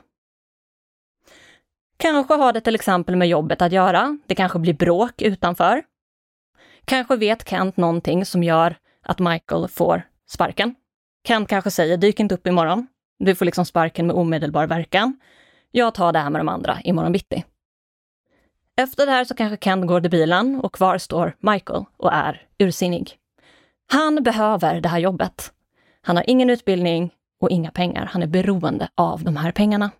Kanske har det till exempel med jobbet att göra. Det kanske blir bråk utanför. Kanske vet Kent någonting som gör att Michael får sparken. Kent kanske säger, dyk inte upp imorgon. Du får liksom sparken med omedelbar verkan. Jag tar det här med de andra imorgon bitti. Efter det här så kanske Kent går till bilen och kvar står Michael och är ursinnig. Han behöver det här jobbet. Han har ingen utbildning och inga pengar. Han är beroende av de här pengarna.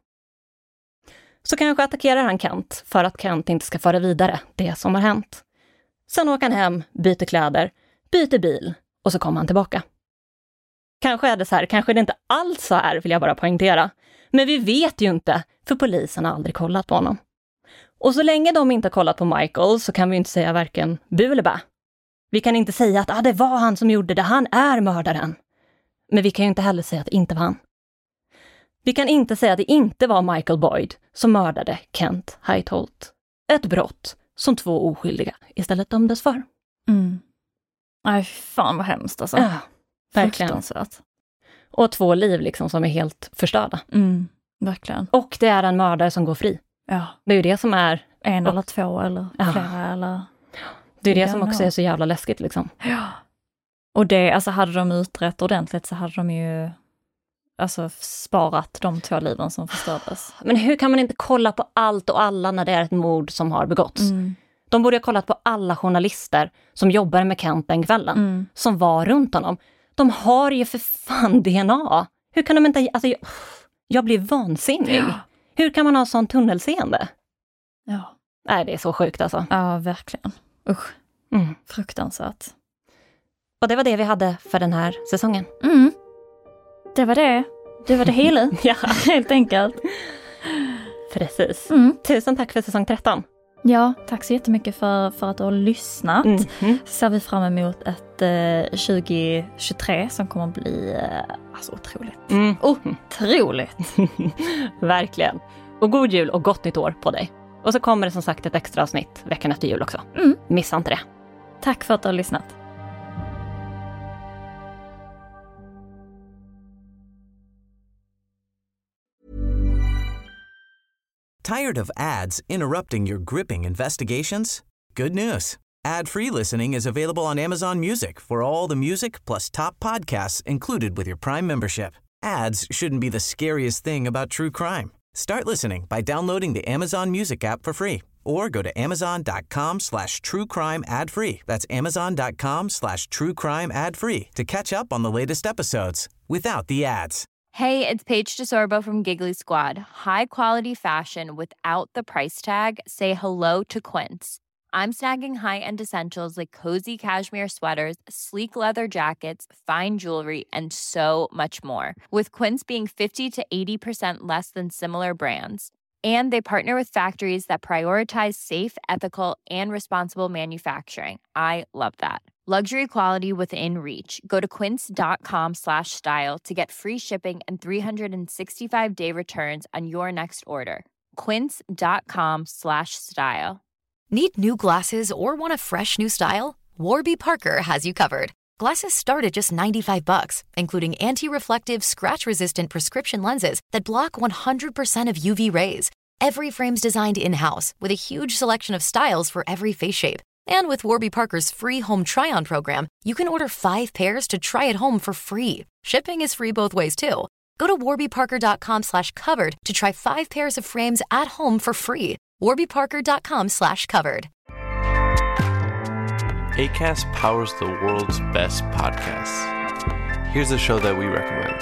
Så kanske attackerar han Kent för att Kent inte ska föra vidare det som har hänt. Sen åker han hem, byter kläder, byter bil och så kommer han tillbaka. Kanske är det så här, kanske är det inte alls så här, vill jag bara poängtera. Men vi vet ju inte, för polisen har aldrig kollat på honom. Och så länge de inte har kollat på Michael så kan vi inte säga varken bu eller bä. Vi kan inte säga att ah, det var han som gjorde det, han är mördaren. Men vi kan ju inte heller säga att det inte var han. Vi kan inte säga att det inte var Michael Boyd som mördade Kent Heitholt. Ett brott som två oskyldiga istället dömdes för. Mm. Nej, fan vad hemskt alltså. Ja, verkligen. Och två liv liksom som är helt förstörda. Mm, verkligen. Och det är en mördare som går fri. Ja. Det är ju det som är... En och, eller två eller ja. flera eller... Det är det som också är så jävla läskigt liksom. Ja. Och det, alltså hade de utrett ordentligt så hade de ju alltså sparat de två liven som förstördes. Men hur kan man inte kolla på allt och alla när det är ett mord som har begåtts? Mm. De borde ha kollat på alla journalister som jobbar med Kent den kvällen. Mm. Som var runt honom. De har ju för fan D N A. Hur kan de inte... Alltså, jag, jag blir vansinnig. Ja. Hur kan man ha sån tunnelseende? Ja. Nej, det är så sjukt alltså. Ja, verkligen. Usch. Mm. Fruktansvärt. Och det var det vi hade för den här säsongen. Mm. Det var det. Det var det hela. Ja, helt enkelt. Precis. Mm. Tusen tack för säsong tretton. Ja, tack så jättemycket för, för att du har lyssnat. Mm-hmm. Så ser vi fram emot ett eh, tjugo tjugotre som kommer att bli eh, alltså otroligt. Mm. Otroligt. Verkligen. Och god jul och gott nytt år på dig. Och så kommer det som sagt ett extra avsnitt veckan efter jul också. Mm. Missa inte det. Tack för att du har lyssnat. Tired of ads interrupting your gripping investigations? Good news. Ad-free listening is available on Amazon Music for all the music plus top podcasts included with your Prime membership. Ads shouldn't be the scariest thing about true crime. Start listening by downloading the Amazon Music app for free or go to amazon.com slash true crime ad free. That's amazon.com slash true crime ad free to catch up on the latest episodes without the ads. Hey, it's Paige DeSorbo from Giggly Squad. High quality fashion without the price tag. Say hello to Quince. I'm snagging high-end essentials like cozy cashmere sweaters, sleek leather jackets, fine jewelry, and so much more. With Quince being fifty to eighty percent less than similar brands. And they partner with factories that prioritize safe, ethical, and responsible manufacturing. I love that. Luxury quality within reach. Go to quince.com slash style to get free shipping and three sixty-five day returns on your next order. Quince.com slash style. Need new glasses or want a fresh new style? Warby Parker has you covered. Glasses start at just ninety-five bucks, including anti-reflective, scratch-resistant prescription lenses that block one hundred percent of U V rays. Every frame's designed in-house with a huge selection of styles for every face shape. And with Warby Parker's free home try-on program, you can order five pairs to try at home for free. Shipping is free both ways, too. Go to warbyparker.com slash covered to try five pairs of frames at home for free. warbyparker.com slash covered. Acast powers the world's best podcasts. Here's a show that we recommend.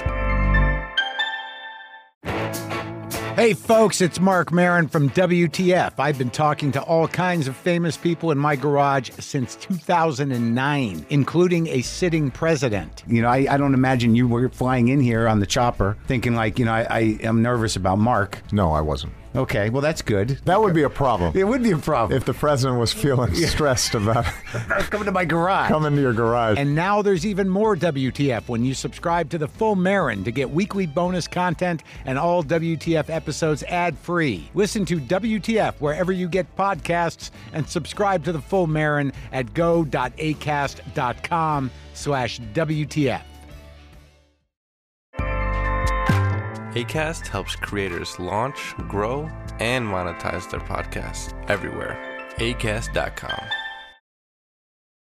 Hey folks, it's Mark Maron from W T F. I've been talking to all kinds of famous people in my garage since two thousand nine, including a sitting president. You know, I, I don't imagine you were flying in here on the chopper thinking like, you know, I, I am nervous about Mark. No, I wasn't. Okay, well, that's good. That would be a problem. It would be a problem. If the president was feeling stressed about coming to my garage. Coming to your garage. And now there's even more W T F when you subscribe to the Full Marin to get weekly bonus content and all W T F episodes ad-free. Listen to W T F wherever you get podcasts and subscribe to the Full Marin at go.acast.com slash WTF. Acast helps creators launch, grow, and monetize their podcasts everywhere. acast dot com.